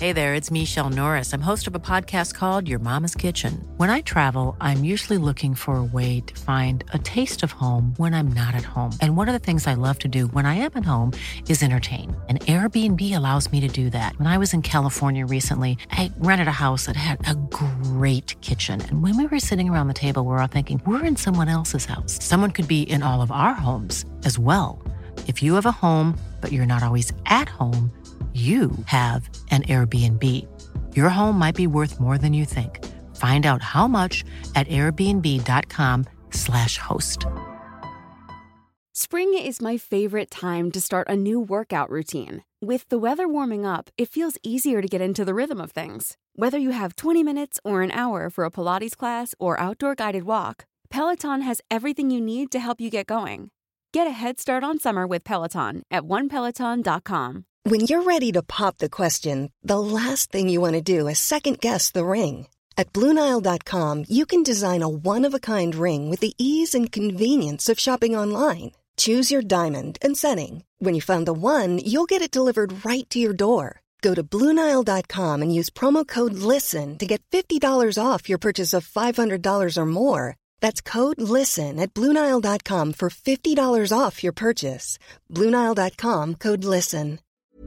Hey there, it's Michelle Norris. I'm host of a podcast called Your Mama's Kitchen. When I travel, I'm usually looking for a way to find a taste of home when I'm not at home. And one of the things I love to do when I am at home is entertain. And Airbnb allows me to do that. When I was in California recently, I rented a house that had a great kitchen. And when we were sitting around the table, we were all thinking, we're in someone else's house. Someone could be in all of our homes as well. If you have a home, but you're not always at home, you have an Airbnb. Your home might be worth more than you think. Find out how much at airbnb.com/host. Spring is my favorite time to start a new workout routine. With the weather warming up, it feels easier to get into the rhythm of things. Whether you have 20 minutes or an hour for a Pilates class or outdoor guided walk, Peloton has everything you need to help you get going. Get a head start on summer with Peloton at onepeloton.com. When you're ready to pop the question, the last thing you want to do is second-guess the ring. At BlueNile.com, you can design a one-of-a-kind ring with the ease and convenience of shopping online. Choose your diamond and setting. When you find the one, you'll get it delivered right to your door. Go to BlueNile.com and use promo code LISTEN to get $50 off your purchase of $500 or more. That's code LISTEN at BlueNile.com for $50 off your purchase. BlueNile.com, code LISTEN.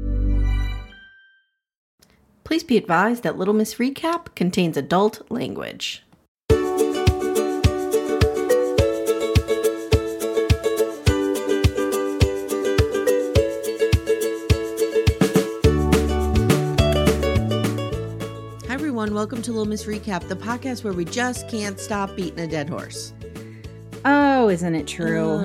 Please be advised that Little Miss Recap contains adult language. Hi everyone, welcome to Little Miss Recap, the podcast where we just can't stop beating a dead horse. Oh, isn't it true?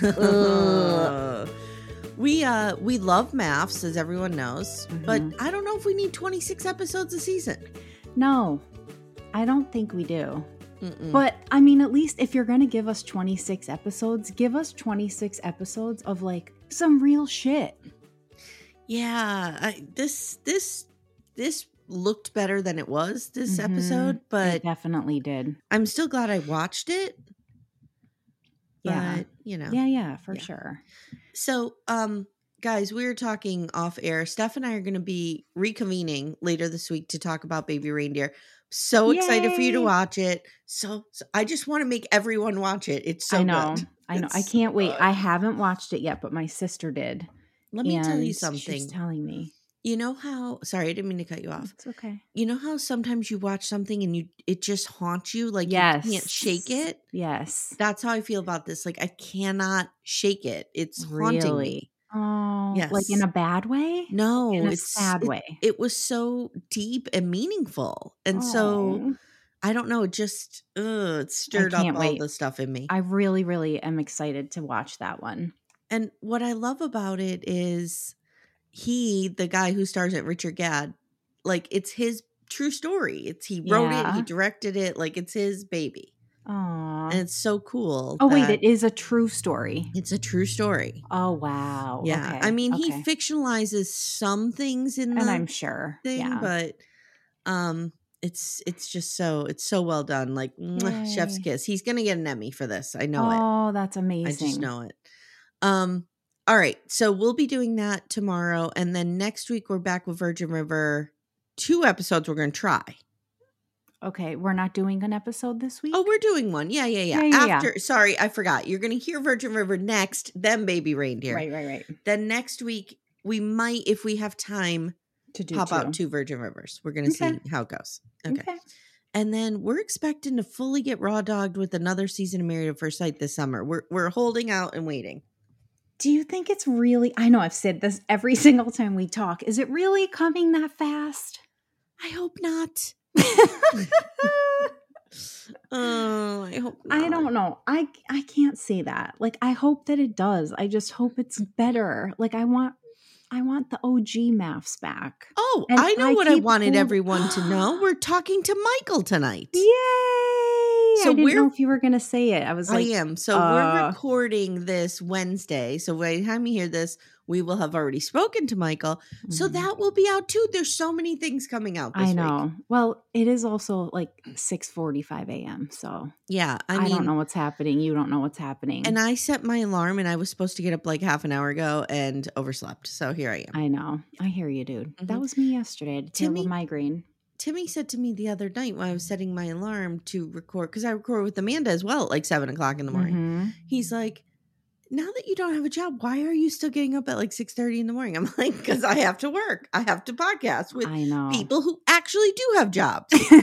We love MAFS, as everyone knows, but I don't know if we need 26 episodes a season. No, I don't think we do. But, I mean, at least if you're going to give us 26 episodes, give us 26 episodes of, like, some real shit. Yeah, this looked better than it was this episode, but it definitely did. I'm still glad I watched it. Yeah. But, you know. Yeah, for sure. So, guys, we were talking off air. Steph and I are going to be reconvening later this week to talk about Baby Reindeer. So excited for you to watch it. So I just want to make everyone watch it. It's so I know. good. I know. I can't wait. I haven't watched it yet, but my sister did. Let me tell you something. She's telling me. You know how, sorry, I didn't mean to cut you off. It's okay. You know how sometimes you watch something and it just haunts you? Like you can't shake it? Yes. That's how I feel about this. Like I cannot shake it. It's haunting me. Oh, yes. Like in a bad way? No, in a it's sad way. It was so deep and meaningful. And so I don't know, it just it stirred up all the stuff in me. I really, really am excited to watch that one. And what I love about it is the guy who stars at Richard Gadd, like it's his true story. He wrote it, he directed it, like it's his baby. Aww. And it's so cool. Oh, wait, it is a true story. It's a true story. Oh, wow. Yeah. Okay. I mean, he fictionalizes some things in the and I'm sure. thing, but it's just it's so well done. Like chef's kiss. He's gonna get an Emmy for this. I know it. Oh, that's amazing. I just know it. All right. So we'll be doing that tomorrow. And then next week we're back with Virgin River. 2 episodes we're gonna try. Okay, we're not doing an episode this week? Oh, we're doing one. Yeah. After, sorry, I forgot. You're going to hear Virgin River next, then Baby Reindeer. Right. Then next week, we might, if we have time, to pop out 2 Virgin Rivers. We're going to see how it goes. Okay. And then we're expecting to fully get raw dogged with another season of Married at First Sight this summer. We're holding out and waiting. Do you think it's really, I know I've said this every single time we talk, is it really coming that fast? I hope not. Oh, I hope not. I don't know. I can't say that. Like, I hope that it does. I just hope it's better. Like, I want the OG MAFS back. Oh, I know what I wanted everyone to know. We're talking to Michael tonight. Yay! So I didn't know if you were going to say it. I was like, I am. So we're recording this Wednesday. So by the time you hear this, we will have already spoken to Michael. So that will be out too. There's so many things coming out this week. I know. Well, it is also like 6:45 a.m. So yeah, I don't know what's happening. You don't know what's happening. And I set my alarm and I was supposed to get up like half an hour ago and overslept. So here I am. I know. I hear you, dude. That was me yesterday. I had a terrible migraine. Timmy said to me the other night when I was setting my alarm to record, because I record with Amanda as well at like 7 o'clock in the morning. He's like, now that you don't have a job, why are you still getting up at like 6:30 in the morning? I'm like, because I have to work. I have to podcast with people who actually do have jobs.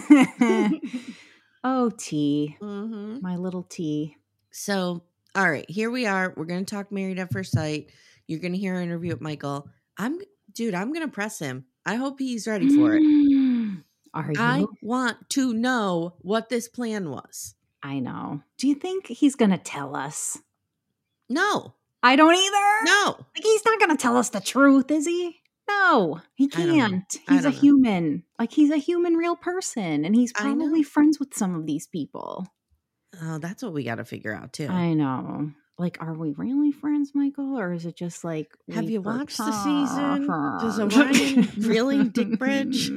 Oh, T. My little T. So, all right, here we are. We're going to talk Married at First Sight. You're going to hear our interview with Michael. I'm going to press him. I hope he's ready for it. Are you? I want to know what this plan was. I know. Do you think he's going to tell us? No. I don't either. No. Like, he's not going to tell us the truth, is he? No, he can't. He's a human. Like, he's a human, real person. And he's probably friends with some of these people. Oh, that's what we got to figure out, too. I know. Like, are we really friends, Michael? Or is it just like... Have you watched the season? Does Orion really dick bridge?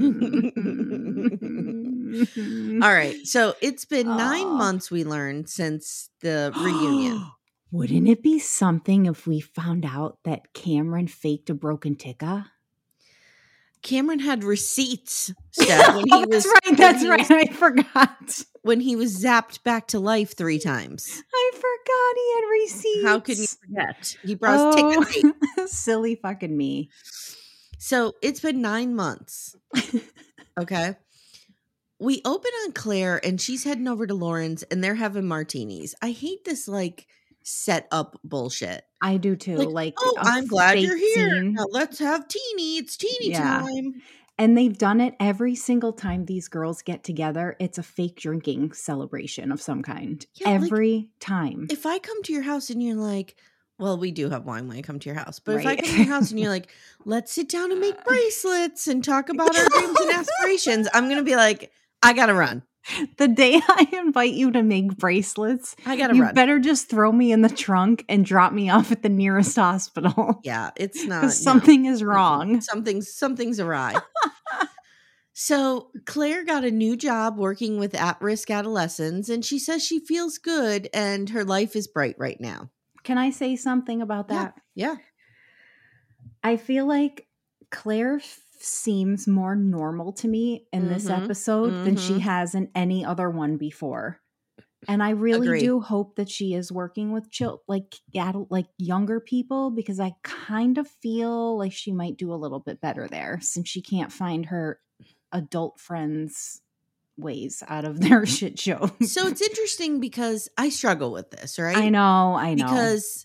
All right. So it's been 9 months, we learned, since the reunion. Wouldn't it be something if we found out that Cameron faked a broken ticka? Cameron had receipts, Steph, when he was... That's right. I forgot. When he was zapped back to life 3 times. I forgot he had receipts. How could you forget? He brought tickets. Silly fucking me. So it's been 9 months. Okay. We open on Claire and she's heading over to Lauren's and they're having martinis. I hate this like set up bullshit. I do too. Like oh, I'm glad you're here. Now let's have teeny. It's teeny time. And they've done it every single time these girls get together. It's a fake drinking celebration of some kind. Yeah, every time. If I come to your house and you're like, well, we do have wine when I come to your house. But if I come to your house and you're like, let's sit down and make bracelets and talk about our dreams and aspirations, I'm going to be like, I got to run. The day I invite you to make bracelets, I got to run. You better just throw me in the trunk and drop me off at the nearest hospital. Yeah, it's not. Something is wrong. Something's awry. So Claire got a new job working with at-risk adolescents, and she says she feels good and her life is bright right now. Can I say something about that? Yeah. I feel like Claire seems more normal to me in this episode than she has in any other one before. And I really do hope that she is working with like younger people, because I kind of feel like she might do a little bit better there since she can't find her adult friends' ways out of their shit show. So it's interesting because I struggle with this, right? I know. Because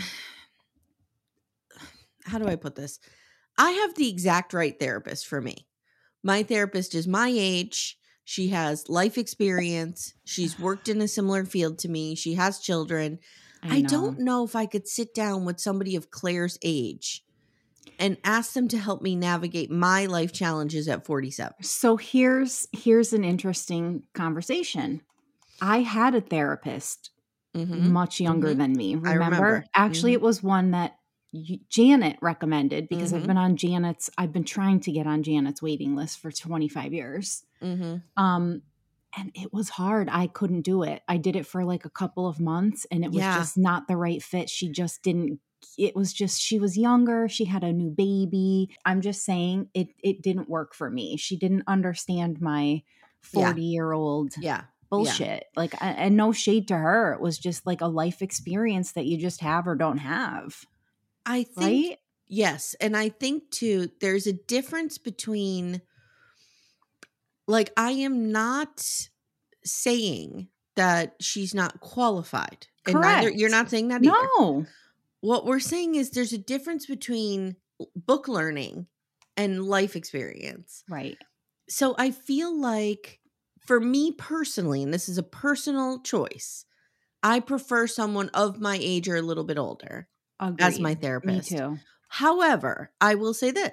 how do I put this? I have the exact right therapist for me. My therapist is my age. She has life experience. She's worked in a similar field to me. She has children. I don't know if I could sit down with somebody of Claire's age and ask them to help me navigate my life challenges at 47. So here's an interesting conversation. I had a therapist much younger than me. Remember? Actually, it was one that Janet recommended because I've been trying to get on Janet's waiting list for 25 years. And it was hard. I couldn't do it. I did it for like a couple of months and it was just not the right fit. She just didn't, she was younger. She had a new baby. I'm just saying it didn't work for me. She didn't understand my 40-year-old bullshit. Like, and no shade to her. It was just like a life experience that you just have or don't have. I think, yes. And I think too, there's a difference between, like, I am not saying that she's not qualified. Correct. And you're not saying that either. No. What we're saying is there's a difference between book learning and life experience. Right. So I feel like for me personally, and this is a personal choice, I prefer someone of my age or a little bit older. Agreed. As my therapist. Me too. However, I will say this.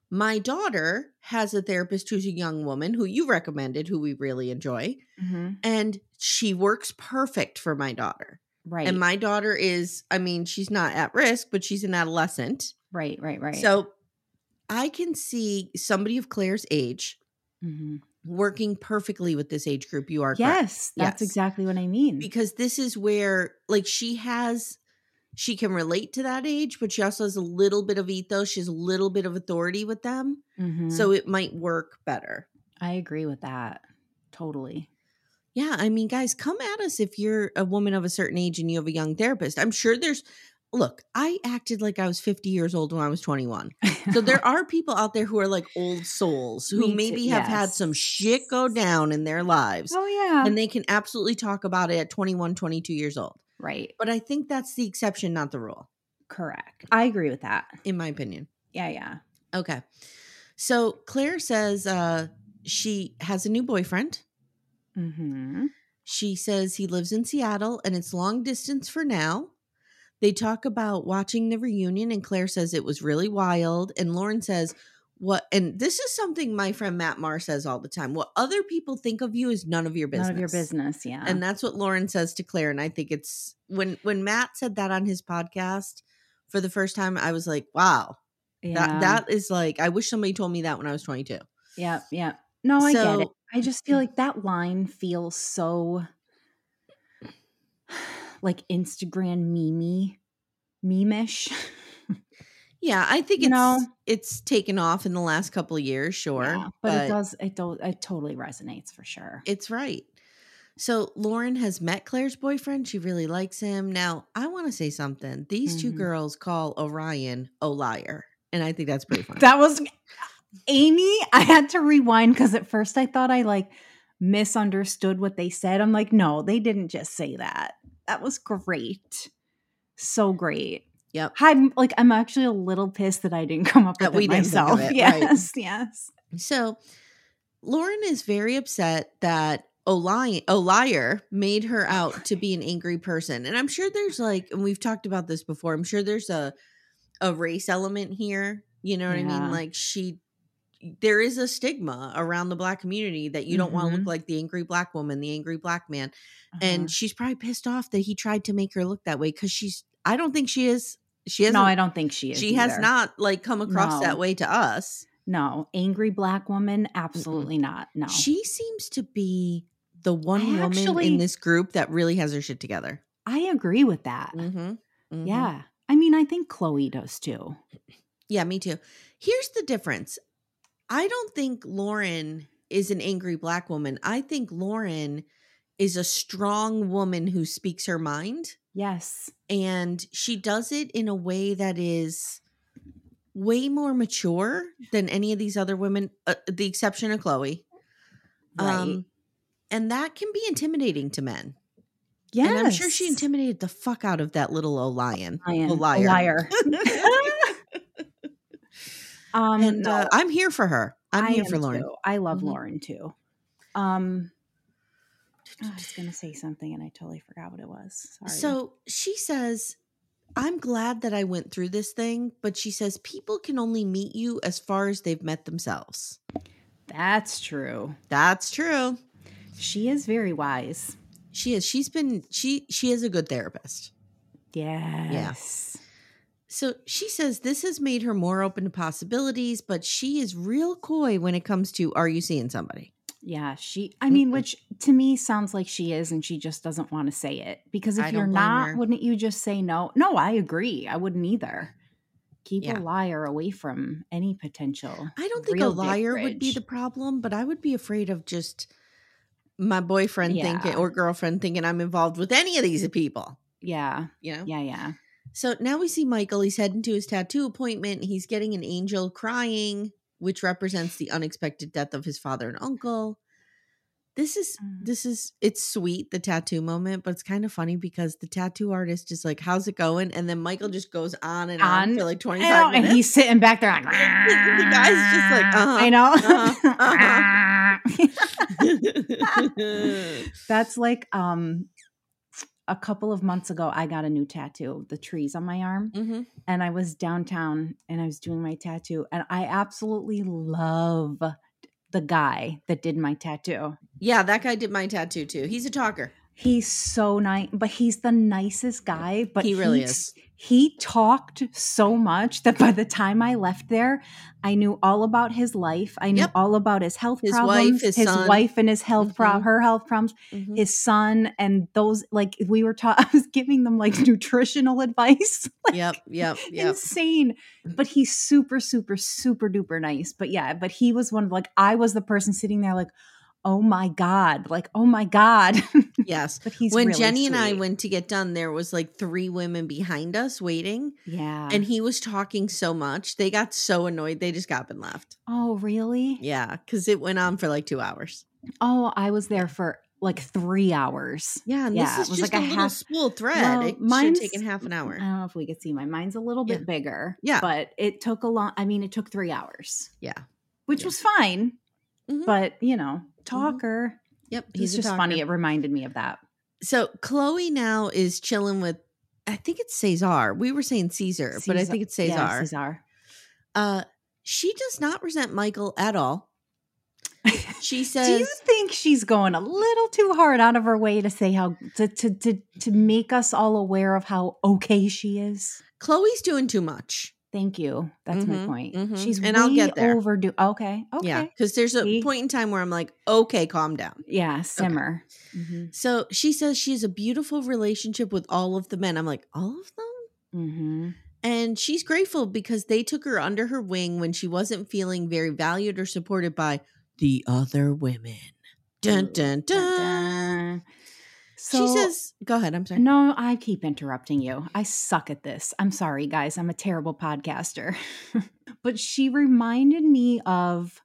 My daughter has a therapist who's a young woman who you recommended, who we really enjoy. Mm-hmm. And she works perfect for my daughter. Right. And my daughter is, I mean, she's not at risk, but she's an adolescent. Right. So I can see somebody of Claire's age working perfectly with this age group. You are correct. Yes, that's exactly what I mean. Because this is where, like, she can relate to that age, but she also has a little bit of ethos. She has a little bit of authority with them. Mm-hmm. So it might work better. I agree with that. Totally. Yeah. I mean, guys, come at us if you're a woman of a certain age and you have a young therapist. I'm sure look, I acted like I was 50 years old when I was 21. So there are people out there who are like old souls who maybe have had some shit go down in their lives. Oh, yeah. And they can absolutely talk about it at 21, 22 years old. Right. But I think that's the exception, not the rule. Correct. I agree with that. In my opinion. Yeah. Okay. So Claire says she has a new boyfriend. Mm-hmm. She says he lives in Seattle and it's long distance for now. They talk about watching the reunion and Claire says it was really wild. And Lauren says, and this is something my friend Matt Marr says all the time. What other people think of you is none of your business. None of your business, yeah. And that's what Lauren says to Claire. And I think it's when Matt said that on his podcast for the first time, I was like, wow. Yeah. That is like, I wish somebody told me that when I was 22. Yeah. No, I get it. I just feel like that line feels so like Instagram meme-ish. Yeah, I think it's taken off in the last couple of years, sure. Yeah, but it totally resonates for sure. It's right. So Lauren has met Claire's boyfriend. She really likes him. Now, I want to say something. These two girls call Orion a liar. And I think that's pretty funny. That was Amy. I had to rewind because at first I thought I like misunderstood what they said. I'm like, no, they didn't just say that. That was great. So great. Yep. I'm actually a little pissed that I didn't come up with it myself. Yes. So Lauren is very upset that O'Liar made her out to be an angry person. And I'm sure there's and we've talked about this before, I'm sure there's a race element here. You know what I mean? Like there is a stigma around the Black community that you don't want to look like the angry Black woman, the angry Black man. And she's probably pissed off that he tried to make her look that way because I don't think she is. She hasn't. No, I don't think she is. She has not come across that way to us. No, angry Black woman, absolutely not. No, she seems to be the one woman in this group that really has her shit together. I agree with that. Yeah, I mean, I think Chloe does too. Yeah, me too. Here's the difference. I don't think Lauren is an angry Black woman. I think Lauren is a strong woman who speaks her mind. Yes. And she does it in a way that is way more mature than any of these other women, the exception of Chloe. Right. And that can be intimidating to men. Yes. And I'm sure she intimidated the fuck out of that little O'Liar. No. I'm here for her. I'm here for Lauren. Too. I love Lauren too. I was going to say something and I totally forgot what it was. Sorry. So she says, I'm glad that I went through this thing, but she says people can only meet you as far as they've met themselves. That's true. That's true. She is very wise. She is. She is a good therapist. Yes. Yeah. So she says this has made her more open to possibilities, but she is real coy when it comes to, are you seeing somebody? Yeah, which to me sounds like she is, and she just doesn't want to say it. Because if you're not, wouldn't you just say no? No, I agree. I wouldn't either. Keep a liar away from any potential. I don't think a liar would be the problem, but I would be afraid of just my boyfriend thinking or girlfriend thinking I'm involved with any of these people. Yeah. You know? Yeah. So now we see Michael. He's heading to his tattoo appointment. He's getting an angel crying, which represents the unexpected death of his father and uncle. This is it's sweet, the tattoo moment, but it's kind of funny because the tattoo artist is like, how's it going? And then Michael just goes on and on for like 25 minutes. And he's sitting back there like, the guy's just like, I know. That's like, a couple of months ago, I got a new tattoo, the trees on my arm. Mm-hmm. And I was downtown and I was doing my tattoo. And I absolutely love the guy that did my tattoo. Yeah, that guy did my tattoo too. He's a talker. He's so nice, but he's the nicest guy. But he really is. He talked so much that by the time I left there, I knew all about his life. I knew all about his health problems, his wife and his health her health problems, his son, and those, like, we were I was giving them like nutritional advice. Like, yep. Insane. But he's super, super, super duper nice. But yeah, but he was one of, like, I was the person sitting there like, oh my God. Like, oh my God. Yes. But he's when really Jenny sweet. and I went to get done, there was like 3 women behind us waiting. Yeah. And he was talking so much. They got so annoyed. They just got up and left. Oh, really? Yeah. Because it went on for like 2 hours. Oh, I was there for like 3 hours. Yeah. And this is just like a little spool thread. Well, it should have taken half an hour. I don't know if we could see. Mine's a little bit bigger. Yeah. But it took it took 3 hours. Yeah. Which was fine. Mm-hmm. But, talker. Mm-hmm. Yep. He's just funny. It reminded me of that. So Chloe now is chilling with, I think it's Cesar. We were saying Caesar, but I think it's Cesar. Yeah, Cesar. She does not resent Michael at all. She says, "Do you think she's going a little too hard out of her way to say how to make us all aware of how okay she is?" Chloe's doing too much. Thank you. That's my point. Mm-hmm. She's and way I'll get there. overdue. Okay. Yeah, because there's a point in time where I'm like, okay, calm down. Yeah, simmer. Okay. Mm-hmm. So she says she has a beautiful relationship with all of the men. I'm like, all of them? Mm-hmm. And she's grateful because they took her under her wing when she wasn't feeling very valued or supported by the other women. Dun, dun, dun. Dun, dun. So, she says, go ahead. I'm sorry. No, I keep interrupting you. I suck at this. I'm sorry, guys. I'm a terrible podcaster. But she reminded me of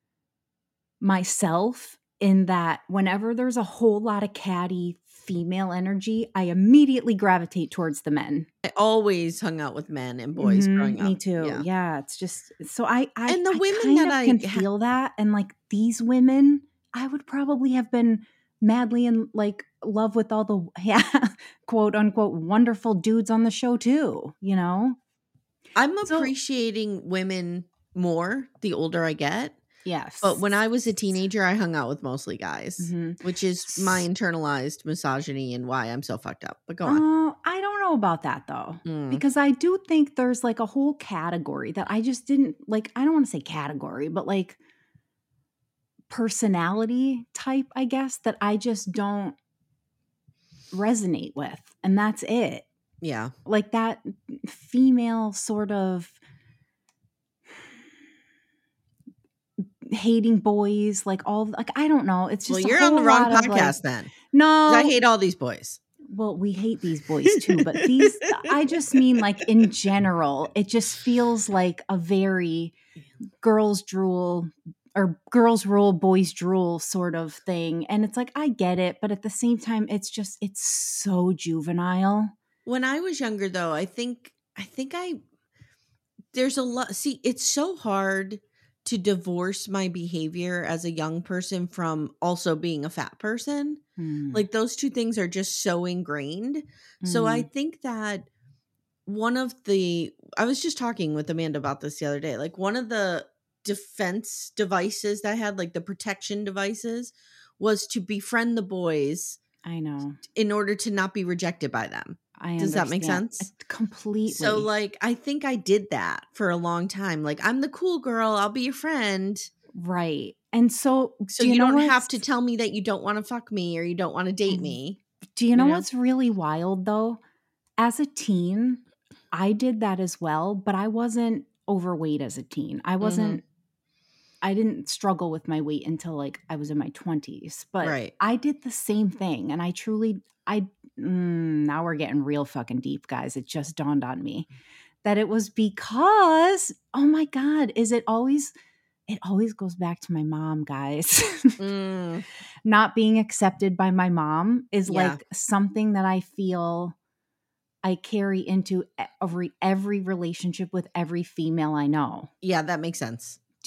myself in that whenever there's a whole lot of catty female energy, I immediately gravitate towards the men. I always hung out with men and boys growing up. Me too. Yeah, it's just so I and the women kind that of I can feel that, and like these women, I would probably have been madly in like love with all the quote unquote wonderful dudes on the show too. I'm appreciating women more the older I get. Yes. But when I was a teenager, I hung out with mostly guys, which is my internalized misogyny and why I'm so fucked up. But go on. I don't know about that though, because I do think there's like a whole category that I just didn't like. I don't want to say category, but like personality type, I guess, that I just don't resonate with. And that's it. Yeah. Like that female sort of hating boys, like all, like, I don't know. It's just, well, you're on the wrong podcast then. No. I hate all these boys. Well, we hate these boys too, but these, I just mean like in general, it just feels like a very girls drool or girls rule, boys drool sort of thing. And it's like, I get it. But at the same time, it's so juvenile. When I was younger though, I think there's a lot. See, it's so hard to divorce my behavior as a young person from also being a fat person. Like those two things are just so ingrained. So I think that I was just talking with Amanda about this the other day. Like one of the defense devices that I had, like the protection devices, was to befriend the boys. I know. In order to not be rejected by them. Does that make sense? Completely. So like, I think I did that for a long time. Like, I'm the cool girl. I'll be your friend. Right. And so you don't have to tell me that you don't want to fuck me or you don't want to date me. Do you know what's really wild though? As a teen, I did that as well, but I wasn't overweight as a teen. I didn't struggle with my weight until like I was in my 20s, but I did the same thing. And now we're getting real fucking deep, guys. It just dawned on me that it was because, oh my God, it always goes back to my mom, guys. Not being accepted by my mom is like something that I feel I carry into every relationship with every female I know. Yeah, that makes sense.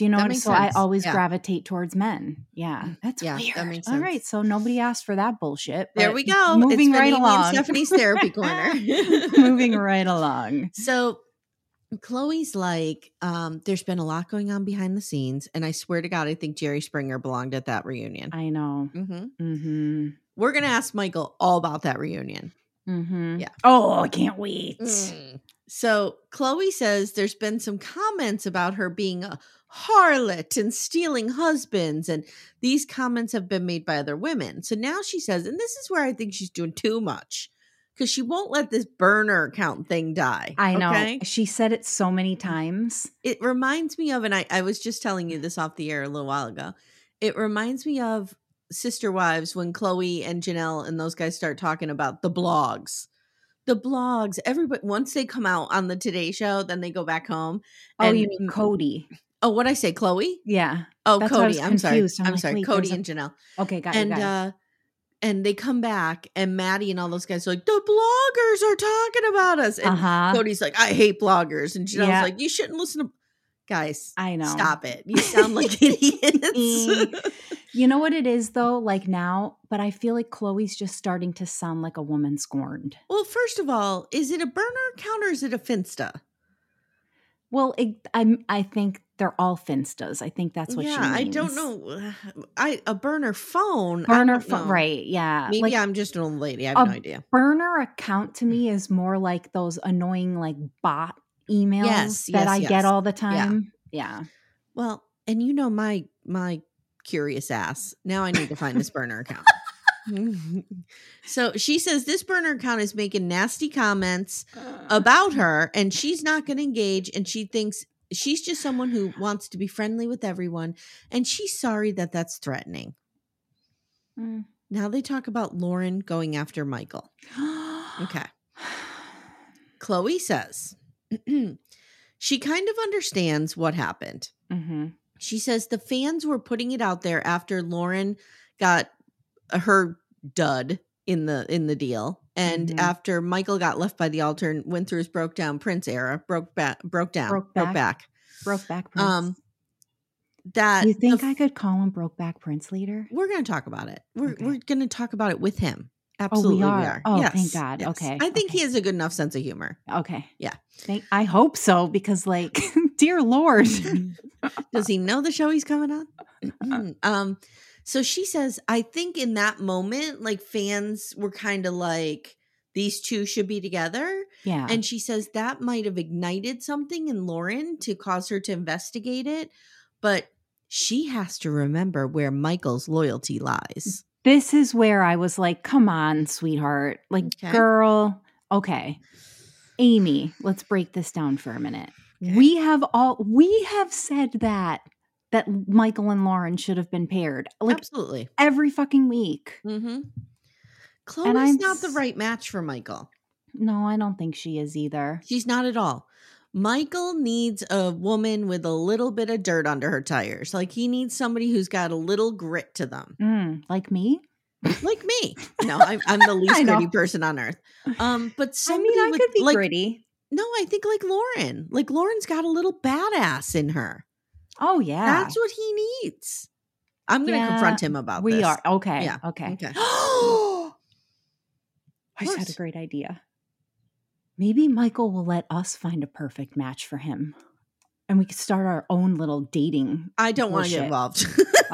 Do you know that what? makes So sense. I always gravitate towards men. Yeah. That's weird. That makes All sense. right. So nobody asked for that bullshit. There we go. Moving right Amy along. and Stephanie's therapy corner. Moving right along. So Chloe's like, there's been a lot going on behind the scenes. And I swear to God, I think Jerry Springer belonged at that reunion. I know. We're going to ask Michael all about that reunion. Yeah. Oh, I can't wait. So Chloe says there's been some comments about her being a harlot and stealing husbands. And these comments have been made by other women. So now she says, and this is where I think she's doing too much, because she won't let this burner account thing die. I know. Okay? She said it so many times. It reminds me of, and I was just telling you this off the air a little while ago. It reminds me of Sister Wives when Chloe and Janelle and those guys start talking about the blogs. The blogs, everybody, once they come out on the Today Show, then they go back home. Oh, you mean Cody? Oh, what'd I say? Chloe? Yeah. Oh, That's Cody. I'm sorry. I'm like, sorry. Cody and Janelle. Okay, got it. And they come back, and Maddie and all those guys are like, the bloggers are talking about us. And Cody's like, I hate bloggers. And Janelle's like, you shouldn't listen to guys. I know. Stop it. You sound like idiots. You know what it is, though? Like now, but I feel like Chloe's just starting to sound like a woman scorned. Well, first of all, is it a burner account or is it a Finsta? Well, I think they're all Finstas. I think that's what she means. I don't know. A burner phone. Burner phone, right? Yeah. Maybe like, I'm just an old lady. I have no idea. Burner account to me is more like those annoying like bot emails that I get all the time. Yeah. Well, and you know my curious ass. Now I need to find this burner account. So she says this burner account is making nasty comments about her, and she's not going to engage, and she thinks she's just someone who wants to be friendly with everyone, and she's sorry that that's threatening. Now they talk about Lauren going after Michael. Okay. Chloe says she kind of understands what happened. She says the fans were putting it out there after Lauren got her dud in the deal, and after Michael got left by the altar and went through his broke back Prince. That you think I could call him Brokeback Prince later? We're going to talk about it. We're going to talk about it with him. Absolutely, we are. Oh, yes, thank God. Yes. Okay, I think he has a good enough sense of humor. Okay, yeah, I hope so, because, like, dear Lord, does he know the show he's coming on? So she says, I think in that moment, like, fans were kind of like, these two should be together. Yeah, and she says that might have ignited something in Lauren to cause her to investigate it, but she has to remember where Michael's loyalty lies. This is where I was like, come on, sweetheart. Like, girl. Okay. Amy, let's break this down for a minute. Okay. We have said that Michael and Lauren should have been paired. Like, absolutely. Every fucking week. Chloe's not the right match for Michael. No, I don't think she is either. She's not at all. Michael needs a woman with a little bit of dirt under her tires. Like, he needs somebody who's got a little grit to them. Like me? Like me. No, I'm the least gritty person on earth. But somebody I could be gritty. No, I think like Lauren. Like, Lauren's got a little badass in her. Oh, yeah. That's what he needs. I'm going to confront him about this. We are. Okay. Yeah. Okay. I just had a great idea. Maybe Michael will let us find a perfect match for him, and we could start our own little dating. I don't want to get involved.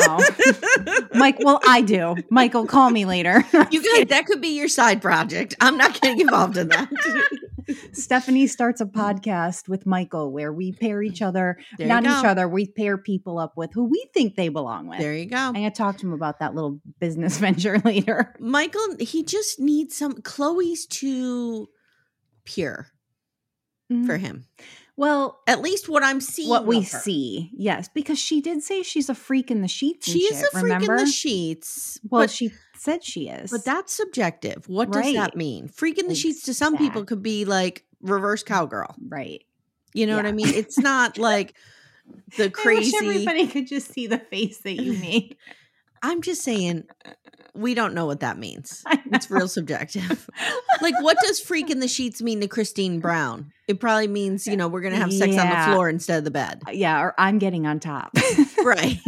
Mike, well, I do. Michael, call me later. That could be your side project. I'm not getting involved in that. Stephanie starts a podcast with Michael where we pair each other, each other, we pair people up with who we think they belong with. There you go. I'm going to talk to him about that little business venture later. Michael, he just needs some. Chloe's too pure for him. Well, at least what I'm seeing. What we see. Yes. Because she did say she's a freak in the sheets. She is a freak in the sheets. Well, she said she is. But that's subjective. What does that mean? Freak in the sheets to some people could be like reverse cowgirl. Right. You know what I mean? It's not like the crazy. I wish everybody could just see the face that you made. I'm just saying, we don't know what that means. It's real subjective. Like, what does freak in the sheets mean to Christine Brown? It probably means, we're going to have sex on the floor instead of the bed. Yeah, or I'm getting on top. Right.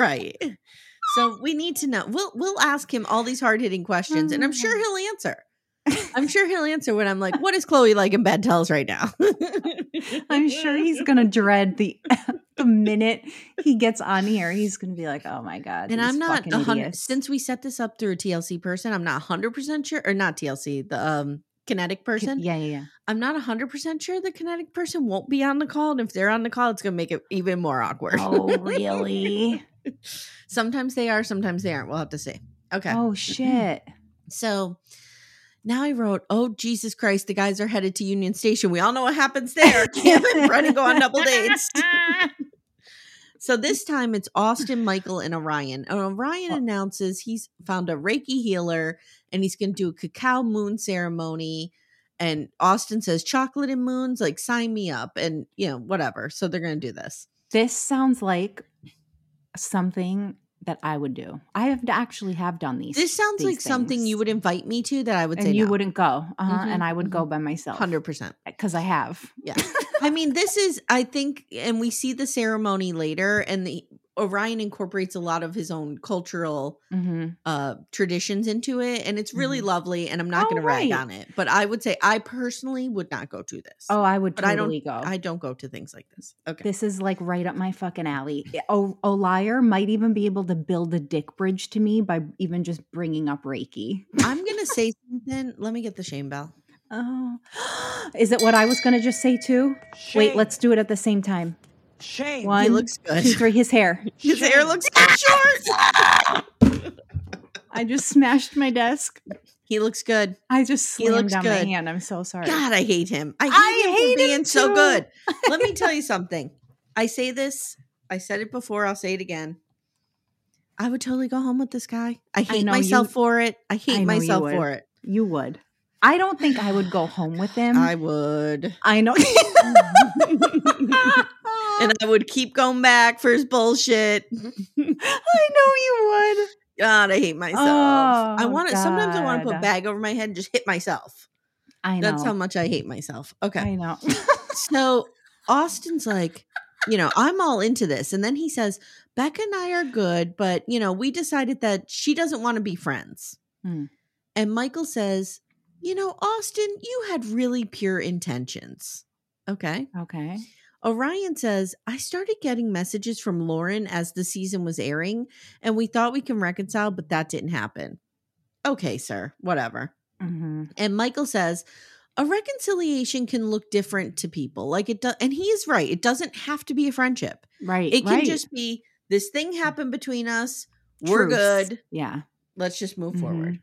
So we need to know. We'll ask him all these hard-hitting questions, and I'm sure he'll answer. I'm sure he'll answer when I'm like, what is Chloe like in bed? Tell us right now. I'm sure he's going to dread the minute he gets on here. He's going to be like, oh my God. And I'm not 100, since we set this up through a TLC person, I'm not 100% sure, or not TLC, the kinetic person. Yeah. I'm not 100% sure the kinetic person won't be on the call. And if they're on the call, it's going to make it even more awkward. Oh, really? Sometimes they are, sometimes they aren't. We'll have to see. Okay. Oh, shit. So now I wrote, oh, Jesus Christ, the guys are headed to Union Station. We all know what happens there. Cam and Brennan go on double dates. So this time it's Austin, Michael, and Orion. And Orion announces he's found a Reiki healer and he's going to do a cacao moon ceremony. And Austin says, chocolate and moons, like sign me up and, whatever. So they're going to do this. This sounds like something that I would do. I have done these. This sounds like things. Something you would invite me to that I would say you no. wouldn't go. And I would go by myself. 100%. Because I have. Yeah. I mean, this is, I think, and we see the ceremony later, and Orion incorporates a lot of his own cultural traditions into it, and it's really lovely, and I'm not going to rag on it. But I would say I personally would not go to this. Oh, I would totally go. I don't go to things like this. Okay. This is like right up my fucking alley. Liar might even be able to build a dick bridge to me by even just bringing up Reiki. I'm going to say something. Let me get the shame bell. Oh, is it what I was going to just say too? Shame. Wait, let's do it at the same time. Shame. 1, he looks good. 2, 3. His hair. His hair looks short. I just smashed my desk. He looks good. I just slammed down my hand. I'm so sorry. God, I hate him. I hate him for being so good. Let me tell you something. I say this. I said it before. I'll say it again. I would totally go home with this guy. I hate myself for it. I hate myself for it. You would. I don't think I would go home with him. I would. I know. And I would keep going back for his bullshit. I know you would. God, I hate myself. Sometimes I want to put a bag over my head and just hit myself. I know. That's how much I hate myself. Okay. I know. So Austin's like, I'm all into this. And then he says, Becca and I are good, but, we decided that she doesn't want to be friends. And Michael says, Austin, you had really pure intentions. Okay. Orion says, I started getting messages from Lauren as the season was airing, and we thought we can reconcile, but that didn't happen. Okay, sir. Whatever. And Michael says, a reconciliation can look different to people. Like it does, and he is right. It doesn't have to be a friendship. Right. It can just be, this thing happened between us. We're good. Yeah. Let's just move forward.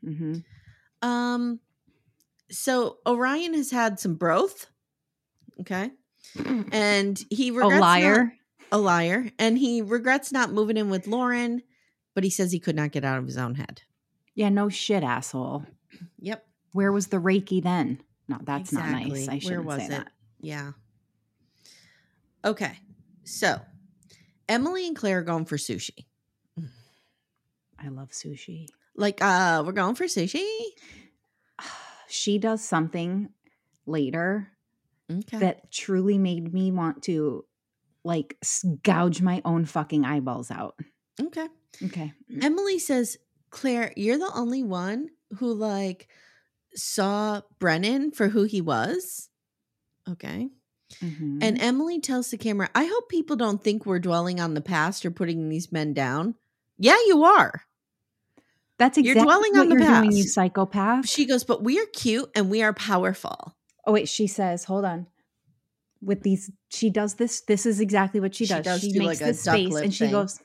So Orion has had some broth. Okay. And he regrets a liar. And he regrets not moving in with Lauren, but he says he could not get out of his own head. Yeah, no shit, asshole. Yep. Where was the Reiki then? No, that's not nice. I shouldn't say that. Yeah. Okay. So Emily and Claire are going for sushi. I love sushi. Like, we're going for sushi? She does something later that truly made me want to, like, gouge my own fucking eyeballs out. Okay. Okay. Emily says, Claire, you're the only one who, like, saw Brennan for who he was. Okay. And Emily tells the camera, I hope people don't think we're dwelling on the past or putting these men down. Yeah, you are. That's exactly you're dwelling what on the you're past. doing, you psychopath. She goes, but we are cute and we are powerful. Oh, wait, she says, hold on. With these, she does this. This is exactly what she does. She makes like this face and she goes,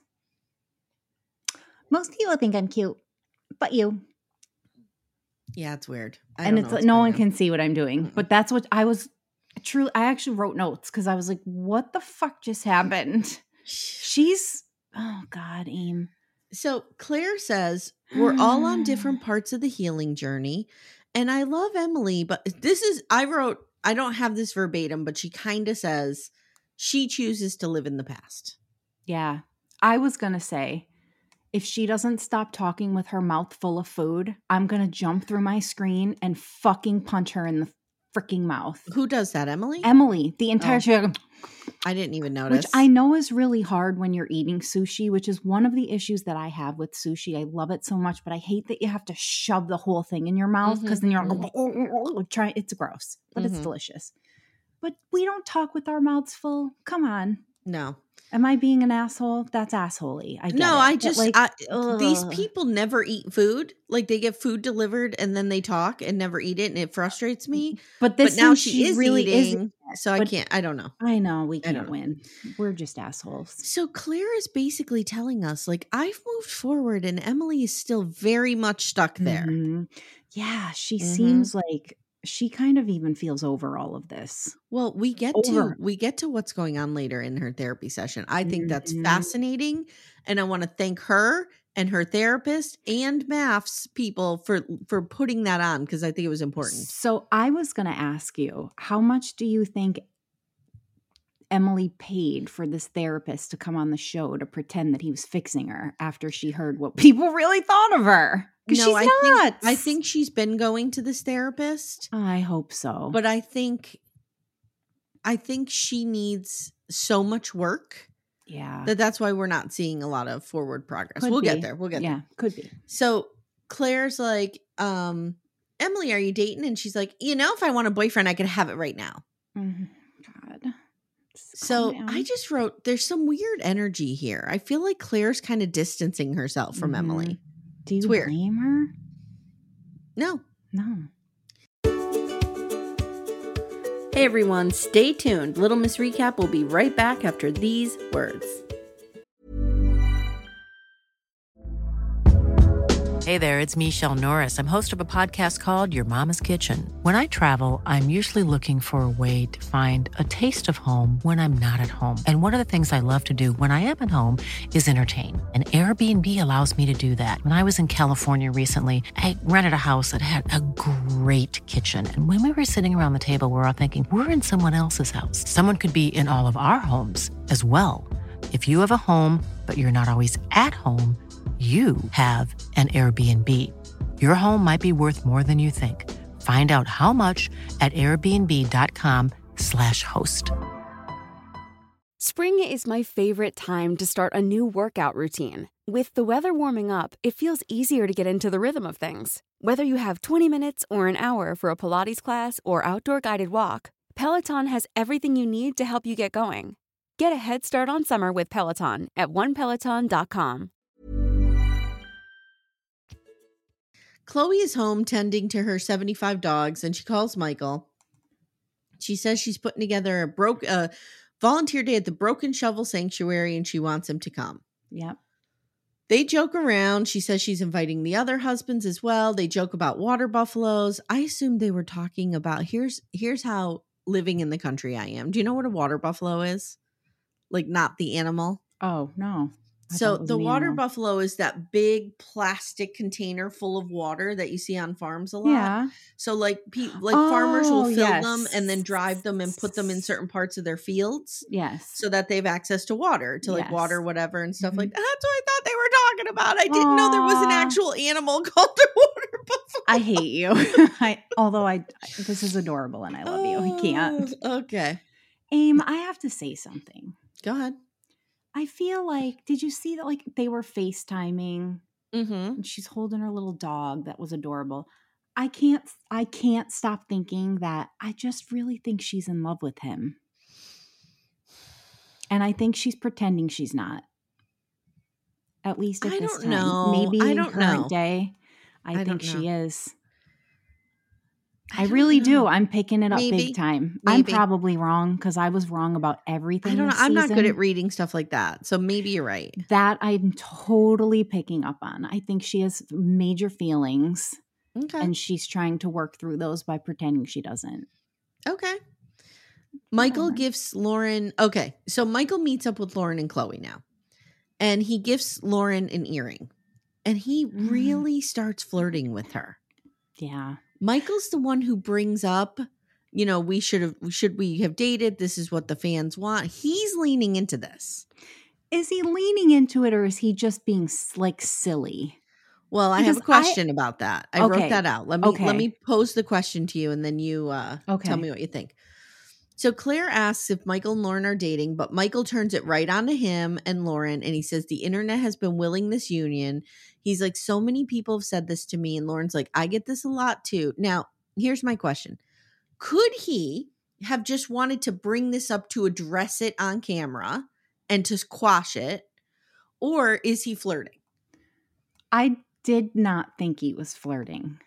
most people think I'm cute, but you. Yeah, it's weird. And it's like, no one can see what I'm doing. But that's what I was truly, I actually wrote notes because I was like, what the fuck just happened? She's, oh God, Aim. So Claire says, we're all on different parts of the healing journey. And I love Emily, but this is, I don't have this verbatim, but she kind of says she chooses to live in the past. Yeah. I was going to say, if she doesn't stop talking with her mouth full of food, I'm going to jump through my screen and fucking punch her in the freaking mouth. Who does that, Emily? Emily. The entire show. I didn't even notice. Which I know is really hard when you're eating sushi, which is one of the issues that I have with sushi. I love it so much, but I hate that you have to shove the whole thing in your mouth because then you're like, it's gross, but it's delicious. But we don't talk with our mouths full. Come on. No. Am I being an asshole? That's assholey. I get no, it. I just these people never eat food. Like they get food delivered and then they talk and never eat it, and it frustrates me. But now she is really eating, so I can't. I don't know. I know we can't win. We're just assholes. So Claire is basically telling us, like, I've moved forward, and Emily is still very much stuck there. Mm-hmm. Yeah, she seems like. She kind of even feels over all of this. Well, we get to what's going on later in her therapy session. I think that's fascinating, and I want to thank her and her therapist and MAFS people for putting that on, because I think it was important. So I was going to ask you, how much do you think Emily paid for this therapist to come on the show to pretend that he was fixing her after she heard what people really thought of her? No, I think she's been going to this therapist. I hope so. But I think she needs so much work. Yeah. That's why we're not seeing a lot of forward progress. We'll get there. Yeah, could be. So Claire's like, Emily, are you dating? And she's like, if I want a boyfriend, I could have it right now. God. So I just wrote, there's some weird energy here. I feel like Claire's kind of distancing herself from Emily. Do you blame her? No. Hey everyone, stay tuned. Little Miss Recap will be right back after these words. Hey there, it's Michelle Norris. I'm host of a podcast called Your Mama's Kitchen. When I travel, I'm usually looking for a way to find a taste of home when I'm not at home. And one of the things I love to do when I am at home is entertain. And Airbnb allows me to do that. When I was in California recently, I rented a house that had a great kitchen. And when we were sitting around the table, we're all thinking, we're in someone else's house. Someone could be in all of our homes as well. If you have a home, but you're not always at home, you have an Airbnb. Your home might be worth more than you think. Find out how much at airbnb.com/host. Spring is my favorite time to start a new workout routine. With the weather warming up, it feels easier to get into the rhythm of things. Whether you have 20 minutes or an hour for a Pilates class or outdoor guided walk, Peloton has everything you need to help you get going. Get a head start on summer with Peloton at onepeloton.com. Chloe is home tending to her 75 dogs, and she calls Michael. She says she's putting together a volunteer day at the Broken Shovel Sanctuary, and she wants him to come. Yep. They joke around. She says she's inviting the other husbands as well. They joke about water buffaloes. I assumed they were talking about, here's how living in the country I am. Do you know what a water buffalo is? Like, not the animal. Oh, no. So the water buffalo is that big plastic container full of water that you see on farms a lot. Yeah. So like farmers will fill them and then drive them and put them in certain parts of their fields. Yes. So that they have access to water, to like water whatever and stuff like that. That's what I thought they were talking about. I didn't know there was an actual animal called a water buffalo. I hate you. This is adorable and I love you. I can't. Okay. Aim, I have to say something. Go ahead. I feel like, did you see that like they were FaceTiming? And she's holding her little dog that was adorable. I can't stop thinking that I just really think she's in love with him. And I think she's pretending she's not. At least at this time. Know. Maybe I don't current know. day. I think she is. I really do. I'm picking it up big time. I'm probably wrong because I was wrong about everything. I don't know. I'm not good at reading stuff like that. So maybe you're right. That I'm totally picking up on. I think she has major feelings. Okay. And she's trying to work through those by pretending she doesn't. Okay. Michael gifts Lauren. Okay. So Michael meets up with Lauren and Chloe now. And he gifts Lauren an earring. And he really starts flirting with her. Yeah. Michael's the one who brings up, should we have dated? This is what the fans want. He's leaning into this. is he leaning into it or is he just being like silly? Well, I have a question about that. I wrote that out. Let me pose the question to you and then you tell me what you think. So Claire asks if Michael and Lauren are dating, but Michael turns it right on to him and Lauren, and he says the internet has been willing this union. He's like, so many people have said this to me, and Lauren's like, I get this a lot too. Now, here's my question. Could he have just wanted to bring this up to address it on camera and to quash it, or is he flirting? I did not think he was flirting.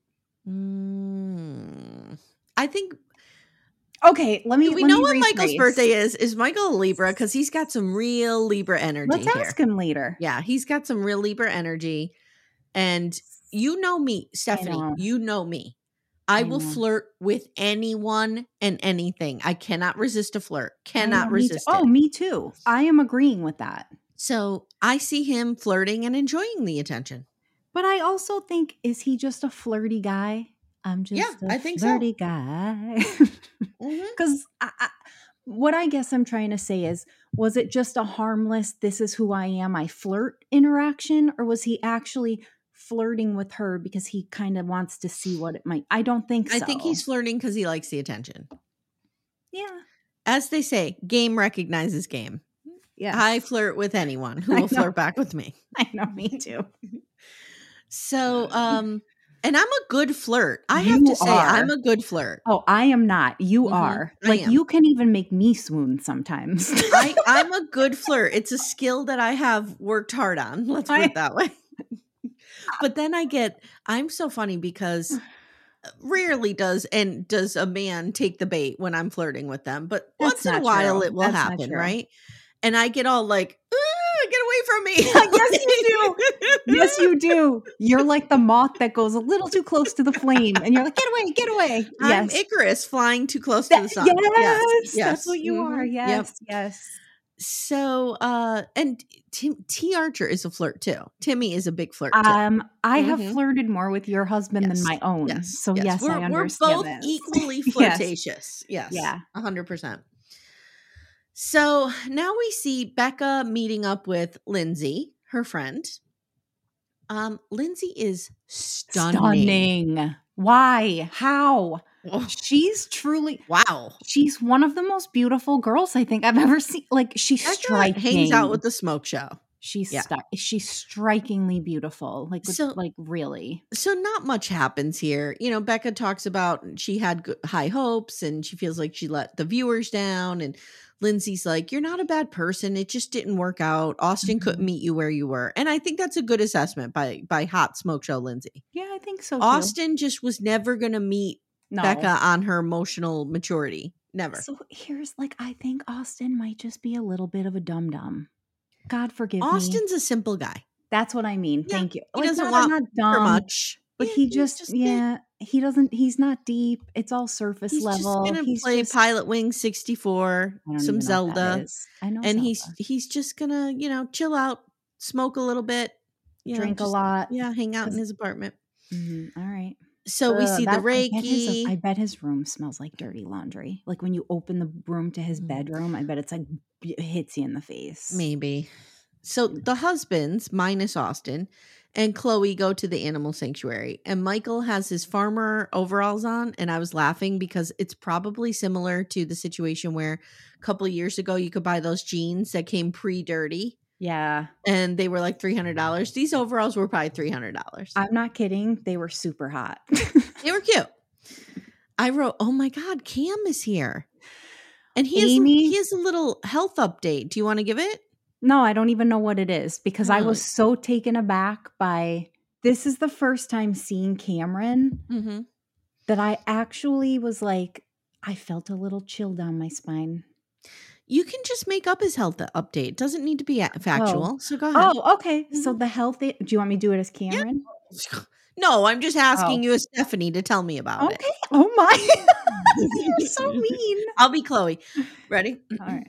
I think... Okay, let me. We know what Michael's birthday is. Is Michael a Libra? Because he's got some real Libra energy. Let's ask him later. Yeah, he's got some real Libra energy. And you know me, Stephanie. You know me. I will flirt with anyone and anything. I cannot resist a flirt. Cannot resist it. Oh, me too. I am agreeing with that. So I see him flirting and enjoying the attention. But I also think, is he just a flirty guy? I'm just I think flirty guy. Because what I guess I'm trying to say is, was it just a harmless, this is who I am, I flirt interaction? Or was he actually flirting with her because he kind of wants to see what it might? I don't think so. I think he's flirting because he likes the attention. Yeah. As they say, game recognizes game. Yeah. I flirt with anyone who will flirt back with me. I know, me too. So, and I'm a good flirt. I have to say, I'm a good flirt. Oh, I am not. You are. Like, you can even make me swoon sometimes. I'm a good flirt. It's a skill that I have worked hard on. Let's put it that way. But then I'm so funny because rarely does a man take the bait when I'm flirting with them. But once in a while it will happen, right? And I get all like, get away from me. Yes, you do. Yes, you do. You're like the moth that goes a little too close to the flame. And you're like, get away, get away. I'm Icarus flying too close to the sun. Yes, that's what you are. Yes, yes. So, and T. Archer is a flirt too. Timmy is a big flirt too. I have flirted more with your husband than my own. Yes. So yes, I understand. We're both equally flirtatious. Yes. Yeah. 100%. So now we see Becca meeting up with Lindsay, her friend. Lindsay is stunning. Why? How? Oh. She's truly wow. She's one of the most beautiful girls I think I've ever seen. Like, she's striking. Hangs out with the smoke show. She's strikingly beautiful. Like, like really. So not much happens here. You know, Becca talks about she had high hopes and she feels like she let the viewers down. And Lindsay's like, you're not a bad person. It just didn't work out. Austin couldn't meet you where you were. And I think that's a good assessment by Hot Smoke Show Lindsay. Yeah, I think so too. Austin just was never going to meet Becca on her emotional maturity. Never. So here's I think Austin might just be a little bit of a dum-dum. God forgive me. Austin's a simple guy. That's what I mean. Yeah, thank you. He doesn't want for much. But he just he doesn't, he's not deep. It's all surface level. He's just going to play Pilot Wing 64, some Zelda. I know. And he's just going to, chill out, smoke a little bit. Drink a lot. Yeah, hang out in his apartment. Mm-hmm. All right. So we see the Reiki. I bet his room smells like dirty laundry. Like when you open the room to his bedroom, I bet it's like it hits you in the face. Maybe. So the husbands, minus Austin, and Chloe go to the animal sanctuary. And Michael has his farmer overalls on. And I was laughing because it's probably similar to the situation where a couple of years ago you could buy those jeans that came pre-dirty. Yeah. And they were like $300. These overalls were probably $300. I'm not kidding. They were super hot. They were cute. I wrote, oh my God, Cam is here. And he has a little health update. Do you want to give it? No, I don't even know what it is because I was so taken aback by, this is the first time seeing Cameron that I actually was like, I felt a little chill down my spine. You can just make up his health update. It doesn't need to be factual. So go ahead. Oh, okay. So the health, do you want me to do it as Cameron? Yeah. No, I'm just asking you as Stephanie to tell me about it. Oh my. You're so mean. I'll be Chloe. Ready? All right.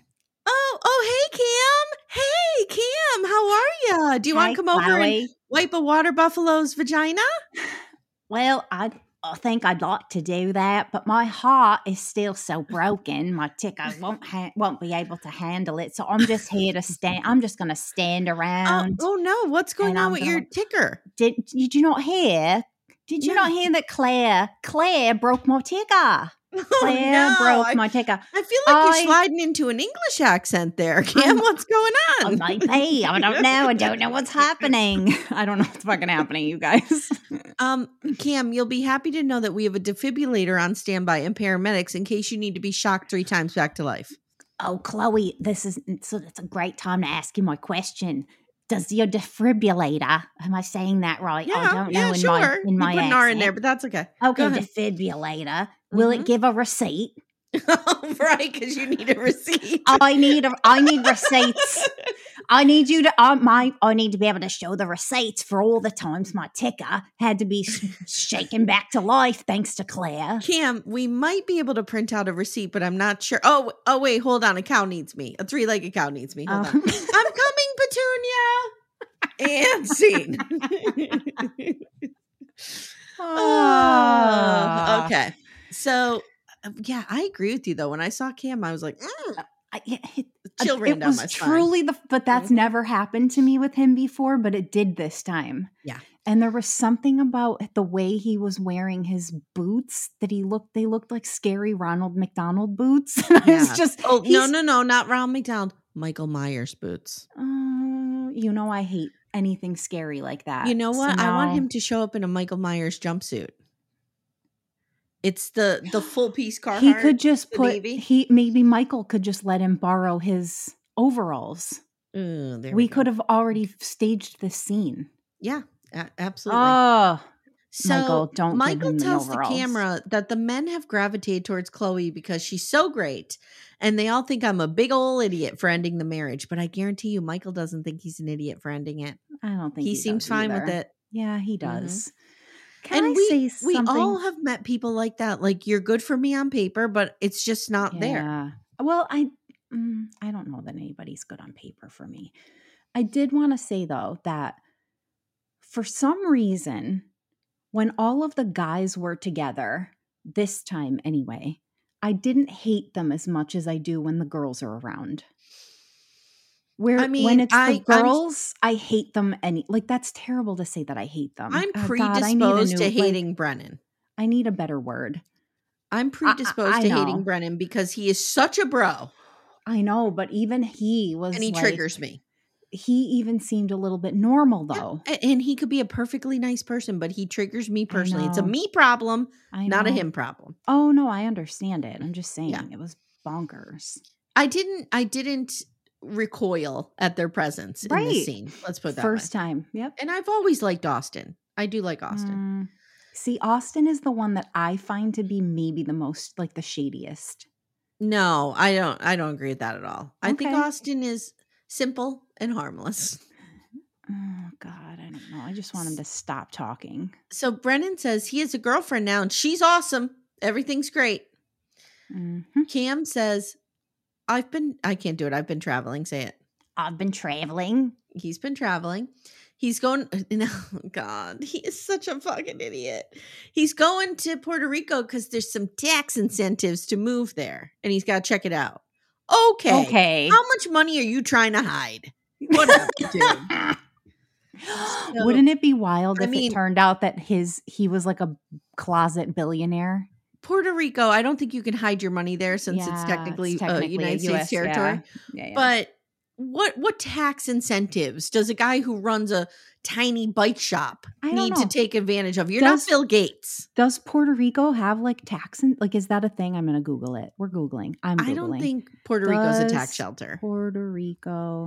Oh, hey, Cam. Hey, Cam. How are you? Do you want to come over and wipe a water buffalo's vagina? Well, I I think I'd like to do that, but my heart is still so broken. My ticker won't be able to handle it. So I'm just here to stand. I'm just going to stand around. Oh no! What's going on with your ticker? Did you not hear? Did you not hear that Claire broke my ticker? Claire broke my ticker. I feel like you're sliding into an English accent there, Cam. What's going on? Maybe. I don't know. I don't know what's happening. I don't know what's fucking happening, you guys. Cam, you'll be happy to know that we have a defibrillator on standby and paramedics in case you need to be shocked 3 times back to life. Oh, Chloe, it's a great time to ask you my question. Does your defibrillator, am I saying that right? Yeah, I don't know sure. in my accent. Put an R in there, but that's okay. Okay, defibrillator. Will it give a receipt? Right, because you need a receipt. I need receipts. I need you to. I need to be able to show the receipts for all the times my ticker had to be shaken back to life thanks to Claire. Cam, we might be able to print out a receipt, but I'm not sure. Oh wait, hold on. A cow needs me. A 3-legged cow needs me. Hold on. I'm coming, Petunia. And scene. Okay. So, yeah, I agree with you, though. When I saw Cam, I was like, chill ran down my spine. Truly but that's never happened to me with him before, but it did this time. Yeah. And there was something about the way he was wearing his boots that they looked like scary Ronald McDonald boots. And I was just, no, not Ronald McDonald. Michael Myers boots. I hate anything scary like that. You know what? I want him to show up in a Michael Myers jumpsuit. It's the full piece Carhartt. He could just maybe Michael could just let him borrow his overalls. We could have already staged this scene. Yeah, absolutely. Oh, so Michael tells the camera that the men have gravitated towards Chloe because she's so great, and they all think I'm a big old idiot for ending the marriage. But I guarantee you, Michael doesn't think he's an idiot for ending it. I don't think he seems fine with it. Yeah, he does. Mm-hmm. We all have met people like that. Like, you're good for me on paper, but it's just not there. Well, I don't know that anybody's good on paper for me. I did want to say, though, that for some reason, when all of the guys were together, this time anyway, I didn't hate them as much as I do when the girls are around. When it's the girls, I hate them. That's terrible to say that I hate them. I'm predisposed to hating Brennan. I need a better word. I'm predisposed to hating Brennan because he is such a bro. I know, but even he was, and he triggers me. He even seemed a little bit normal, though. Yeah. And he could be a perfectly nice person, but he triggers me personally. It's a me problem, not a him problem. Oh no, I understand it. I'm just saying it was bonkers. I didn't recoil at their presence in this scene. Let's put that first time. Yep. And I've always liked Austin. I do like Austin. See, Austin is the one that I find to be maybe the most like the shadiest. No, I don't agree with that at all. I think Austin is simple and harmless. Oh God, I don't know. I just want him to stop talking. So Brennan says he has a girlfriend now and she's awesome. Everything's great. Mm-hmm. Cam says, I can't do it. I've been traveling. Say it. I've been traveling. He's been traveling. He's going, oh God, he is such a fucking idiot. He's going to Puerto Rico because there's some tax incentives to move there and he's got to check it out. Okay. How much money are you trying to hide? Whatever, dude. So, wouldn't it be wild if it turned out that he was like a closet billionaire? Puerto Rico, I don't think you can hide your money there since it's technically United States territory. Yeah. But what tax incentives does a guy who runs a tiny bike shop need to take advantage of? You're not Bill Gates. Does Puerto Rico have like tax? Is that a thing? I'm going to Google it. We're Googling. I don't think Puerto Rico's a tax shelter. Puerto Rico.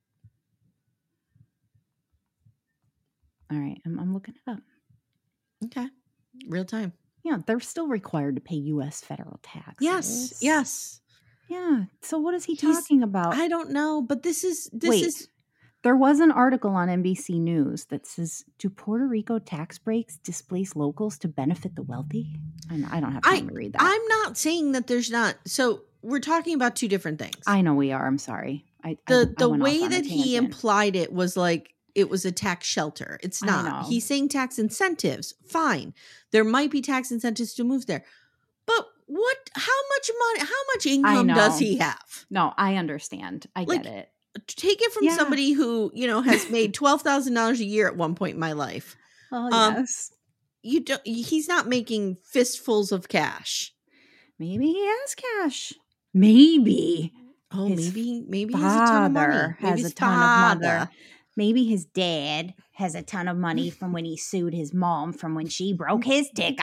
All right. I'm looking it up. Okay. Real time. Yeah, they're still required to pay U.S. federal taxes. Yes. Yeah. So what is he talking about? I don't know, but this is. There was an article on NBC News that says, "Do Puerto Rico tax breaks displace locals to benefit the wealthy?" I don't have time to read that. I'm not saying that there's not. So we're talking about two different things. I know we are. I'm sorry. The way that he implied it was like it was a tax shelter. It's not. He's saying tax incentives. Fine. There might be tax incentives to move there. But how much income does he have? No, I understand. I get it. Take it from somebody who, has made $12,000 a year at one point in my life. Oh, yes. He's not making fistfuls of cash. Maybe he has cash. Maybe. Oh, maybe he has a ton of money. Has a ton of money. Maybe his dad has a ton of money from when he sued his mom from when she broke his ticker.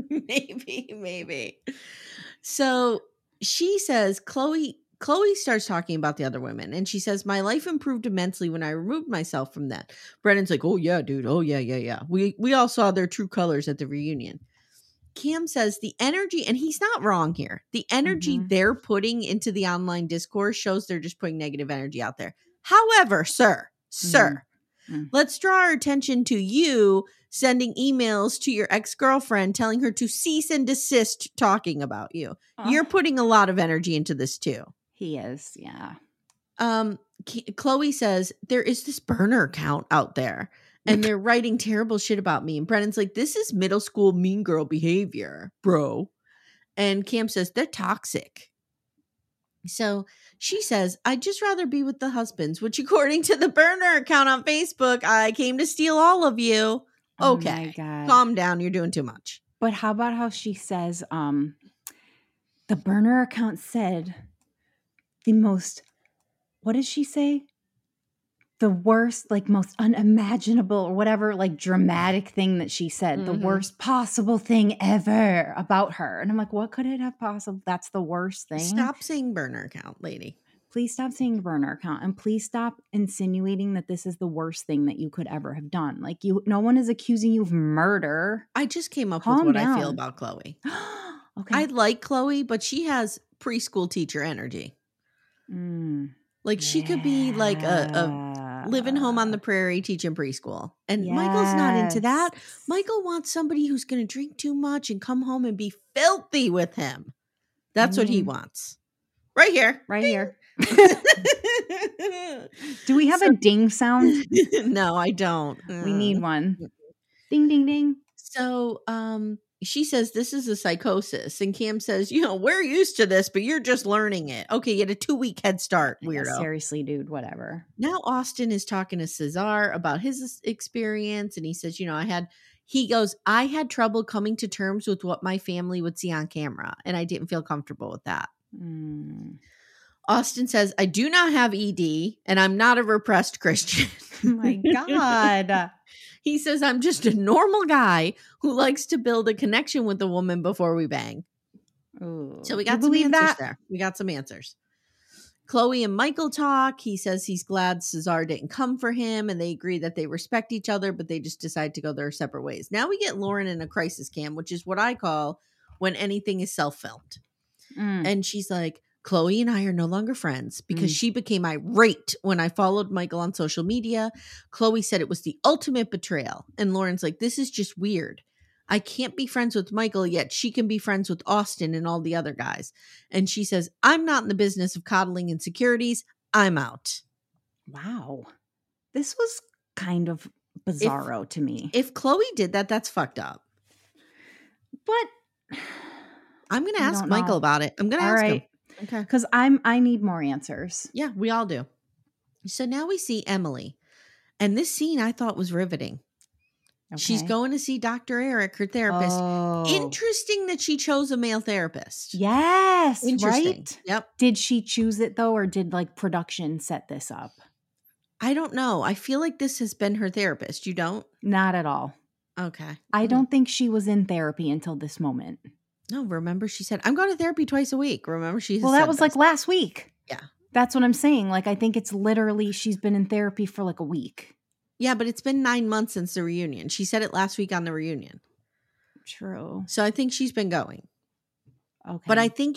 Maybe. So she says, Chloe starts talking about the other women, and she says, my life improved immensely when I removed myself from that. Brennan's like, oh yeah, dude. Oh yeah. We all saw their true colors at the reunion. Cam says the energy, and he's not wrong here, the energy they're putting into the online discourse shows they're just putting negative energy out there. However, sir, let's draw our attention to you sending emails to your ex-girlfriend telling her to cease and desist talking about you. You're putting a lot of energy into this too. He is, yeah. Chloe says there is this burner account out there and they're writing terrible shit about me. And Brennan's like, this is middle school mean girl behavior, bro. And Cam says they're toxic. So she says, I'd just rather be with the husbands, which according to the burner account on Facebook, I came to steal all of you. Okay, calm down. You're doing too much. But how about how she says, the burner account said the most, what did she say? The worst, like most unimaginable or whatever, like dramatic thing that she said, the worst possible thing ever about her. And I'm like, what could it have possible? That's the worst thing. Stop saying burner account, lady. Please stop saying burner account, and please stop insinuating that this is the worst thing that you could ever have done. Like no one is accusing you of murder. I just came up with what I feel about Chloe. Okay. I like Chloe, but she has preschool teacher energy. Like she could be like a living home on the prairie teaching preschool. And Michael's not into that. Michael wants somebody who's going to drink too much and come home and be filthy with him. That's what he wants. Right here. Right here. Do we have a ding sound? No, I don't. We need one. Ding, ding, ding. So, she says this is a psychosis, and Cam says, we're used to this, but you're just learning it. Okay, you had a 2-week head start, weirdo. Yeah, seriously, dude, whatever. Now Austin is talking to Cesar about his experience, and he says, I had trouble coming to terms with what my family would see on camera, and I didn't feel comfortable with that. Austin says, I do not have ED, and I'm not a repressed Christian. Oh my God. He says, I'm just a normal guy who likes to build a connection with a woman before we bang. Ooh, so we got some answers there. We got some answers. Chloe and Michael talk. He says he's glad Cesar didn't come for him, and they agree that they respect each other, but they just decide to go their separate ways. Now we get Lauren in a crisis cam, which is what I call when anything is self-filmed. And she's like, Chloe and I are no longer friends because she became irate when I followed Michael on social media. Chloe said it was the ultimate betrayal. And Lauren's like, this is just weird. I can't be friends with Michael, yet she can be friends with Austin and all the other guys. And she says, I'm not in the business of coddling insecurities. I'm out. Wow. This was kind of bizarro to me. If Chloe did that, that's fucked up. But I'm going to ask Michael about it. I'm going to ask him. Okay. Because I need more answers. Yeah, we all do. So now we see Emily. And this scene I thought was riveting. Okay. She's going to see Dr. Eric, her therapist. Oh. Interesting that she chose a male therapist. Yes. Right? Yep. Did she choose it though, or did production set this up? I don't know. I feel like this has been her therapist. You don't? Not at all. Okay. I don't think she was in therapy until this moment. No, remember she said, I'm going to therapy twice a week. Remember that was like last week. Yeah. That's what I'm saying. Like, I think it's literally, she's been in therapy for like a week. Yeah, but it's been 9 months since the reunion. She said it last week on the reunion. True. So I think she's been going. Okay. But I think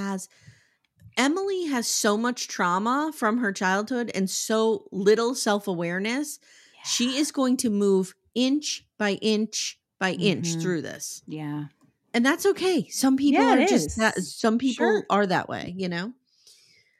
Emily has so much trauma from her childhood and so little self-awareness. Yeah. She is going to move inch by inch by inch through this. Yeah. And that's okay. Some people are just that. Some people are that way,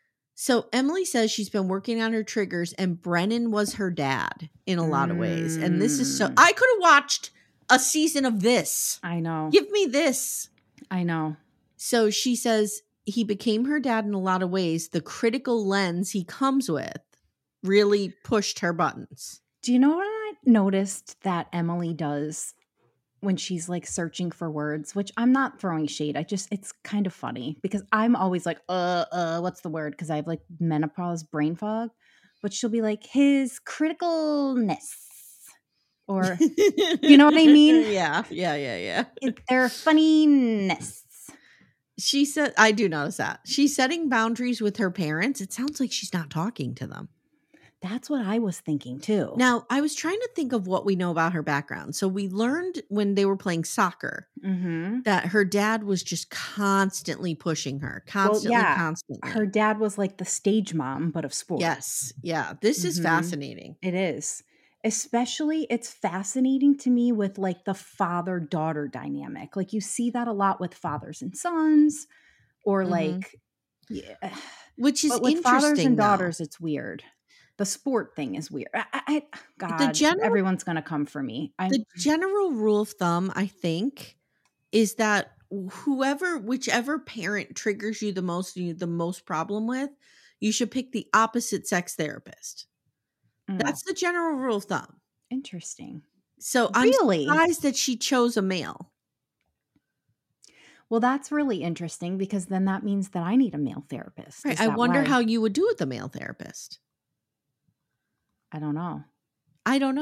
So Emily says she's been working on her triggers, and Brennan was her dad in a lot of ways. And this is so, I could have watched a season of this. I know. Give me this. I know. So she says he became her dad in a lot of ways. The critical lens he comes with really pushed her buttons. Do you know what I noticed that Emily does when she's like searching for words, which I'm not throwing shade. It's kind of funny because I'm always like, what's the word? Because I have like menopause brain fog, but she'll be like, his criticalness, or you know what I mean? Yeah. Their funniness. She said, I do notice that. She's setting boundaries with her parents. It sounds like she's not talking to them. That's what I was thinking too. Now, I was trying to think of what we know about her background. So we learned when they were playing soccer that her dad was just constantly pushing her. Constantly. Her dad was like the stage mom, but of sports. Yes. Yeah. This is fascinating. It is. Especially, it's fascinating to me with like the father-daughter dynamic. Like you see that a lot with fathers and sons, or like, which is but with interesting. Fathers and daughters, it's weird. The sport thing is weird. God, everyone's going to come for me. The general rule of thumb, I think, is that whichever parent triggers you the most, you the most problem with, you should pick the opposite sex therapist. That's the general rule of thumb. Interesting. So I'm surprised that she chose a male. Well, that's really interesting because then that means that I need a male therapist. Right. I wonder how you would do with the male therapist. I don't know. I don't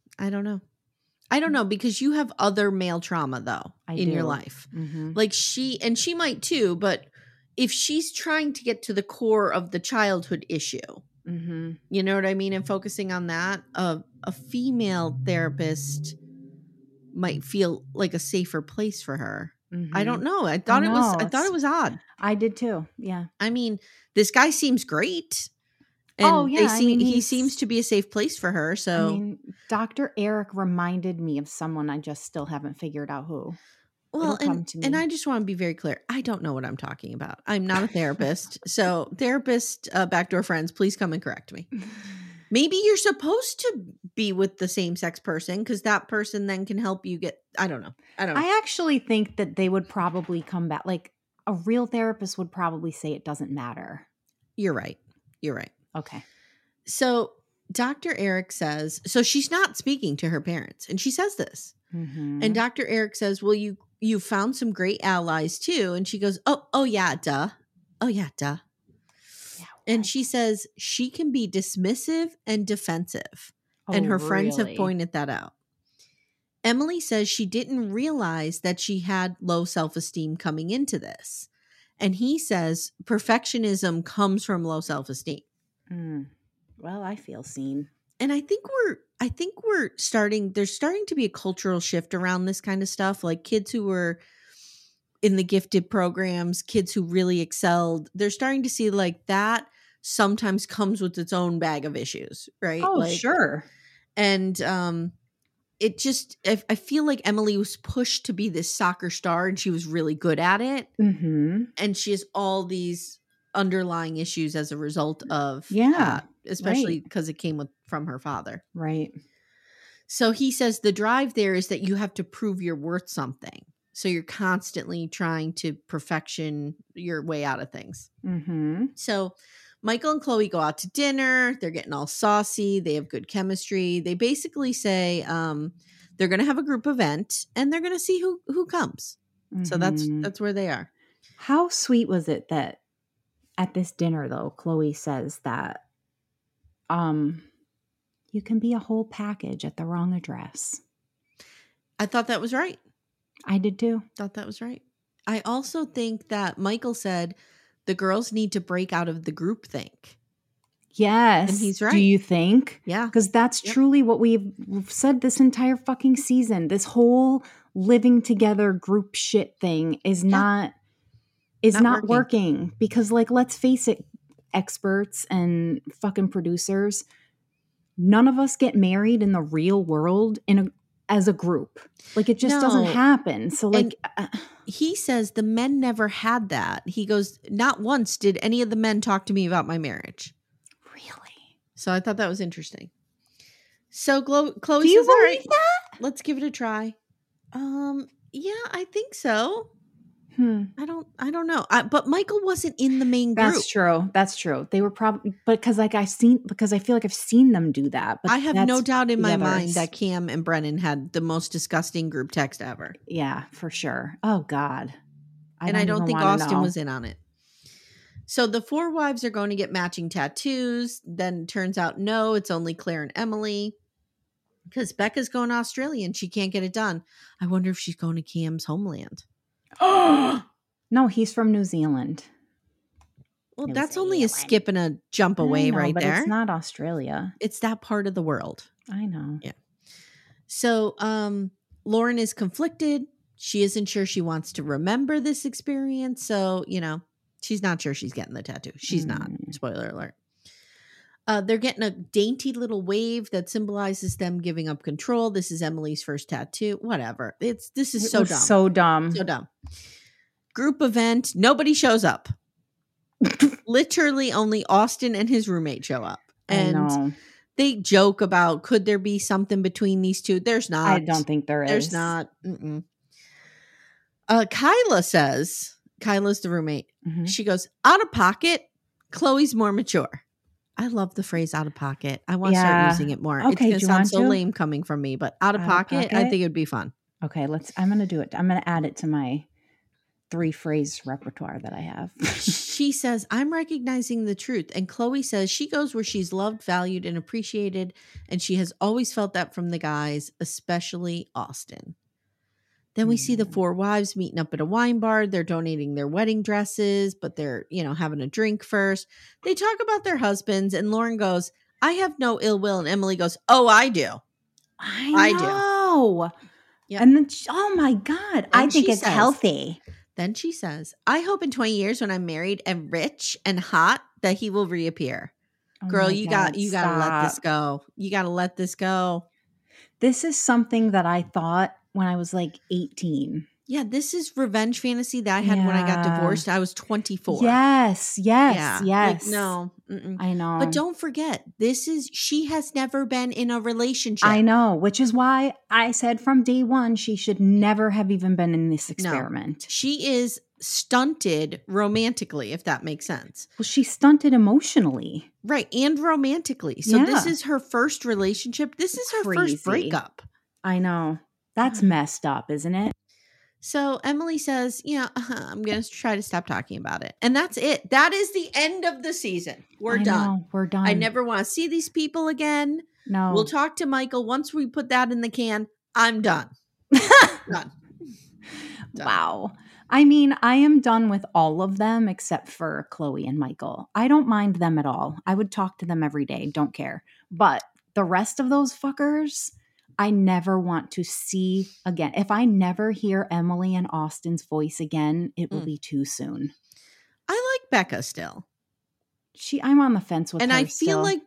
know because you have other male trauma though your life. Like she might too, but if she's trying to get to the core of the childhood issue, you know what I mean? And focusing on that, a female therapist might feel like a safer place for her. I don't know. I thought it was odd. I did too. Yeah. I mean, this guy seems great. And he seems to be a safe place for her. So, I mean, Dr. Eric reminded me of someone I just still haven't figured out who. Well, and I just want to be very clear. I don't know what I'm talking about. I'm not a therapist. So therapist, backdoor friends, please come and correct me. Maybe you're supposed to be with the same sex person because that person then can help you get, I don't know. I actually think that they would probably come back. Like a real therapist would probably say it doesn't matter. You're right. Okay. So Dr. Eric says, so she's not speaking to her parents. And she says this. And Dr. Eric says, well, you found some great allies too. And she goes, oh yeah, duh. Oh yeah, duh. Yeah, and she says she can be dismissive and defensive. And her friends have pointed that out. Emily says she didn't realize that she had low self-esteem coming into this. And he says perfectionism comes from low self-esteem. Well, I feel seen. And I think there's starting to be a cultural shift around this kind of stuff. Like kids who were in the gifted programs, kids who really excelled, they're starting to see like that sometimes comes with its own bag of issues, right? Oh, sure. And it just, I feel like Emily was pushed to be this soccer star and she was really good at it. And she has all these underlying issues as a result of that, especially because it came from her father. Right. So he says the drive there is that you have to prove you're worth something. So you're constantly trying to perfection your way out of things. So Michael and Chloe go out to dinner. They're getting all saucy. They have good chemistry. They basically say they're going to have a group event and they're going to see who comes. So that's where they are. How sweet was it that at this dinner, though, Chloe says that you can be a whole package at the wrong address. I thought that was right. I did too. Thought that was right. I also think that Michael said the girls need to break out of the groupthink. Yes. And he's right. Do you think? Yeah. Because that's truly what we've said this entire fucking season. This whole living together group shit thing is not working. Because, like, let's face it, experts and fucking producers, none of us get married in the real world as a group. Like it just doesn't happen. So like he says the men never had that. He goes, not once did any of the men talk to me about my marriage. Really? So I thought that was interesting. So Chloe Do you says, all believe right, that? let's give it a try. Yeah, I think so. I don't know. But Michael wasn't in the main group. That's true. They were probably, because I feel like I've seen them do that. But I have no doubt in my mind that Cam and Brennan had the most disgusting group text ever. Yeah, for sure. Oh God. I don't think Austin was in on it. So the 4 wives are going to get matching tattoos. Then turns out, no, it's only Claire and Emily. Because Becca's going to Australia and she can't get it done. I wonder if she's going to Cam's homeland. No, he's from New Zealand. Well, that's only a skip and a jump away right there. It's not Australia. It's that part of the world. I know. Yeah. So Lauren is conflicted. She isn't sure she wants to remember this experience. So, she's not sure she's getting the tattoo. She's not. Spoiler alert. They're getting a dainty little wave that symbolizes them giving up control. This is Emily's first tattoo. Whatever. This is so dumb. So dumb. So dumb. Group event. Nobody shows up. Literally only Austin and his roommate show up. And they joke about, could there be something between these two? There's not. I don't think there is. There's not. Kyla says, Kyla's the roommate. Mm-hmm. She goes, out of pocket, Chloe's more mature. I love the phrase out of pocket. I want to start using it more. Okay, it's going to sound so lame coming from me, but out of pocket, I think it would be fun. Okay, I'm going to do it. I'm going to add it to my 3-phrase repertoire that I have. She says, I'm recognizing the truth. And Chloe says she goes where she's loved, valued, and appreciated. And she has always felt that from the guys, especially Austin. Then we see the 4 wives meeting up at a wine bar. They're donating their wedding dresses, but they're, having a drink first. They talk about their husbands, and Lauren goes, I have no ill will. And Emily goes, oh, I do. I know. Yep. And then, oh my God, I think it's healthy. Then she says, I hope in 20 years when I'm married and rich and hot that he will reappear. Oh girl, you got to let this go. You got to let this go. This is something that I thought when I was like 18. Yeah, this is revenge fantasy that I had when I got divorced. I was 24. Yes. Like, no. I know. But don't forget, she has never been in a relationship. I know, which is why I said from day one, she should never have even been in this experiment. No, she is stunted romantically, if that makes sense. Well, she's stunted emotionally. Right, and romantically. So this is her first relationship. This is her first breakup. I know. That's messed up, isn't it? So Emily says, I'm going to try to stop talking about it. And that's it. That is the end of the season. We're done. We're done. I never want to see these people again. No. We'll talk to Michael. Once we put that in the can, I'm done. Done. Wow. I mean, I am done with all of them except for Chloe and Michael. I don't mind them at all. I would talk to them every day. Don't care. But the rest of those fuckers, I never want to see again. If I never hear Emily and Austin's voice again, it will be too soon. I like Becca still. I'm on the fence with her. And I feel like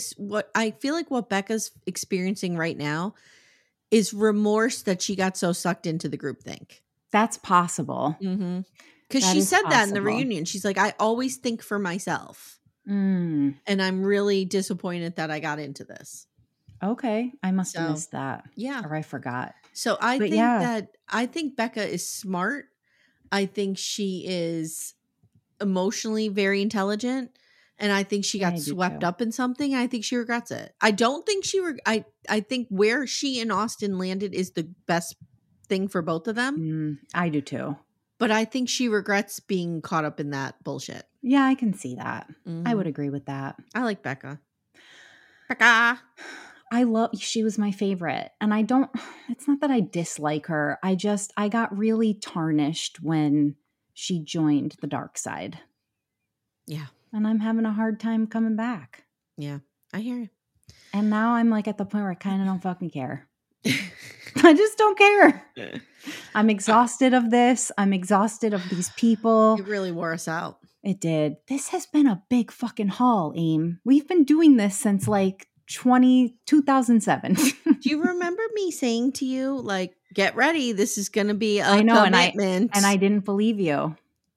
what Becca's experiencing right now is remorse that she got so sucked into the groupthink. That's possible. Because she said that in the reunion. She's like, I always think for myself. And I'm really disappointed that I got into this. Okay. I must have missed that. Yeah. Or I forgot. So I think Becca is smart. I think she is emotionally very intelligent. And I think she got swept up in something. I think she regrets it. I don't think I think where she and Austin landed is the best thing for both of them. I do too. But I think she regrets being caught up in that bullshit. Yeah, I can see that. I would agree with that. I like Becca. Becca. She was my favorite. And it's not that I dislike her. I got really tarnished when she joined the dark side. Yeah. And I'm having a hard time coming back. Yeah, I hear you. And now I'm like at the point where I kind of don't fucking care. I just don't care. I'm exhausted of this. I'm exhausted of these people. It really wore us out. It did. This has been a big fucking haul, Aim. We've been doing this since like 2007. Do you remember me saying to you, like, get ready, this is going to be a commitment? And I didn't believe you.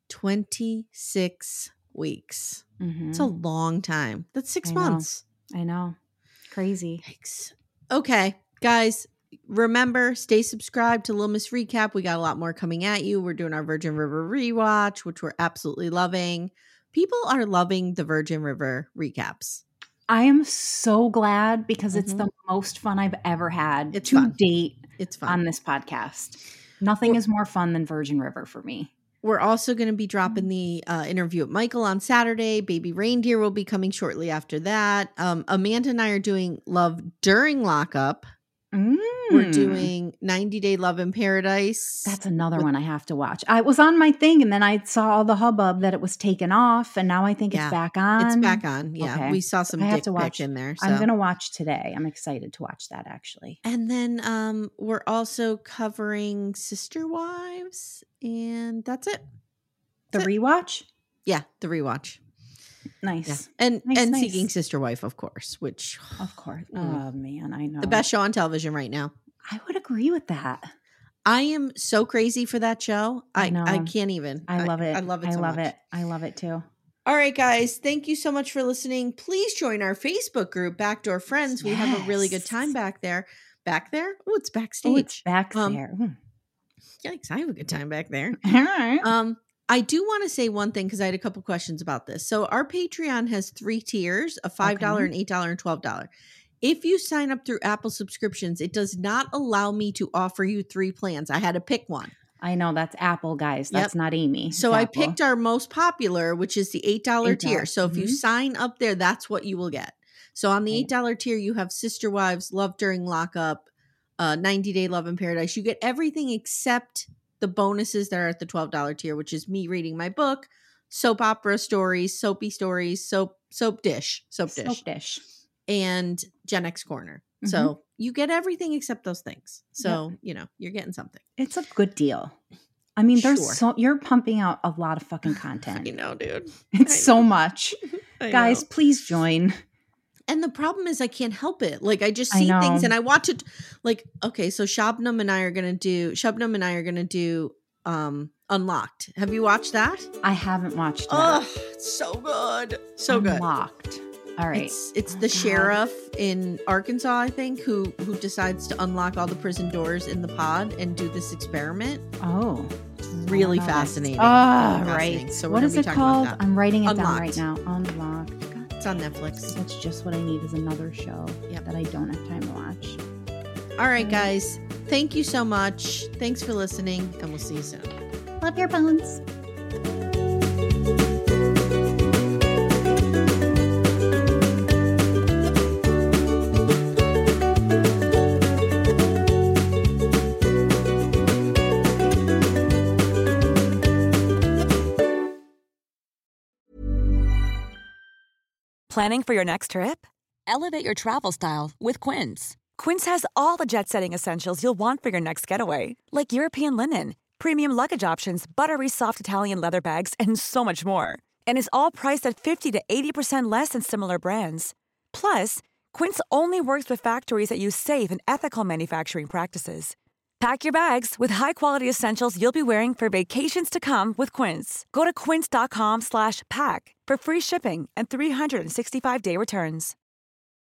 26 weeks. Mm-hmm. It's a long time. That's 6 months. I know. Crazy. Yikes. Okay, guys, remember, stay subscribed to Little Miss Recap. We got a lot more coming at you. We're doing our Virgin River rewatch, which we're absolutely loving. People are loving the Virgin River recaps. I am so glad because it's the most fun I've ever had date on this podcast. Nothing is more fun than Virgin River for me. We're also going to be dropping the interview with Michael on Saturday. Baby Reindeer will be coming shortly after that. Amanda and I are doing Love During Lockup. We're doing 90 Day Love in Paradise. That's another one I have to watch. I was on my thing and then I saw all the hubbub that it was taken off and now I think it's back on. It's back on. Yeah. Okay. We saw some dick pic in there. So. I'm going to watch today. I'm excited to watch that actually. And then we're also covering Sister Wives and that's it. The rewatch? Yeah. The rewatch. Nice. Yeah. And Seeking Sister Wife, of course, which. Of course. Oh, man. I know. The best show on television right now. I would agree with that. I am so crazy for that show. I can't even. I love it. I love it so much. I love it too. All right, guys. Thank you so much for listening. Please join our Facebook group, Backdoor Friends. We have a really good time back there. Back there? Oh, it's backstage. Oh, it's back there. Yikes. I have a good time back there. All right. I do want to say one thing because I had a couple questions about this. So our Patreon has 3 tiers, a $5, an $8, and $12. If you sign up through Apple subscriptions, it does not allow me to offer you 3 plans. I had to pick one. I know that's Apple, guys. That's not Amy. So I picked our most popular, which is the $8 tier. So if you sign up there, that's what you will get. So on the $8 tier, you have Sister Wives, Love During Lockup, 90 Day Love in Paradise. You get everything except the bonuses that are at the $12 tier, which is me reading my book, soap opera stories, soapy stories, soap dish, and Gen X Corner. Mm-hmm. So you get everything except those things. So, you're getting something. It's a good deal. I mean, you're pumping out a lot of fucking content. I know, dude. It's so much. Guys, please join. And the problem is I can't help it. Like I just see things and I watch it. Like, okay, so Shabnam and I are going to do Unlocked. Have you watched that? I haven't watched that. Oh, it's so good. So Unlocked. All right. It's the sheriff in Arkansas, I think, who decides to unlock all the prison doors in the pod and do this experiment. Oh. It's really fascinating. Oh, right. So what is it called? I'm writing it down right now. Unlocked. It's on Netflix. That's just what I need is another show that I don't have time to watch. All right, guys. Thank you so much. Thanks for listening, and we'll see you soon. Love your bones. Planning for your next trip? Elevate your travel style with Quince. Quince has all the jet-setting essentials you'll want for your next getaway, like European linen, premium luggage options, buttery soft Italian leather bags, and so much more. And is all priced at 50 to 80% less than similar brands. Plus, Quince only works with factories that use safe and ethical manufacturing practices. Pack your bags with high-quality essentials you'll be wearing for vacations to come with Quince. Go to quince.com/pack for free shipping and 365-day returns.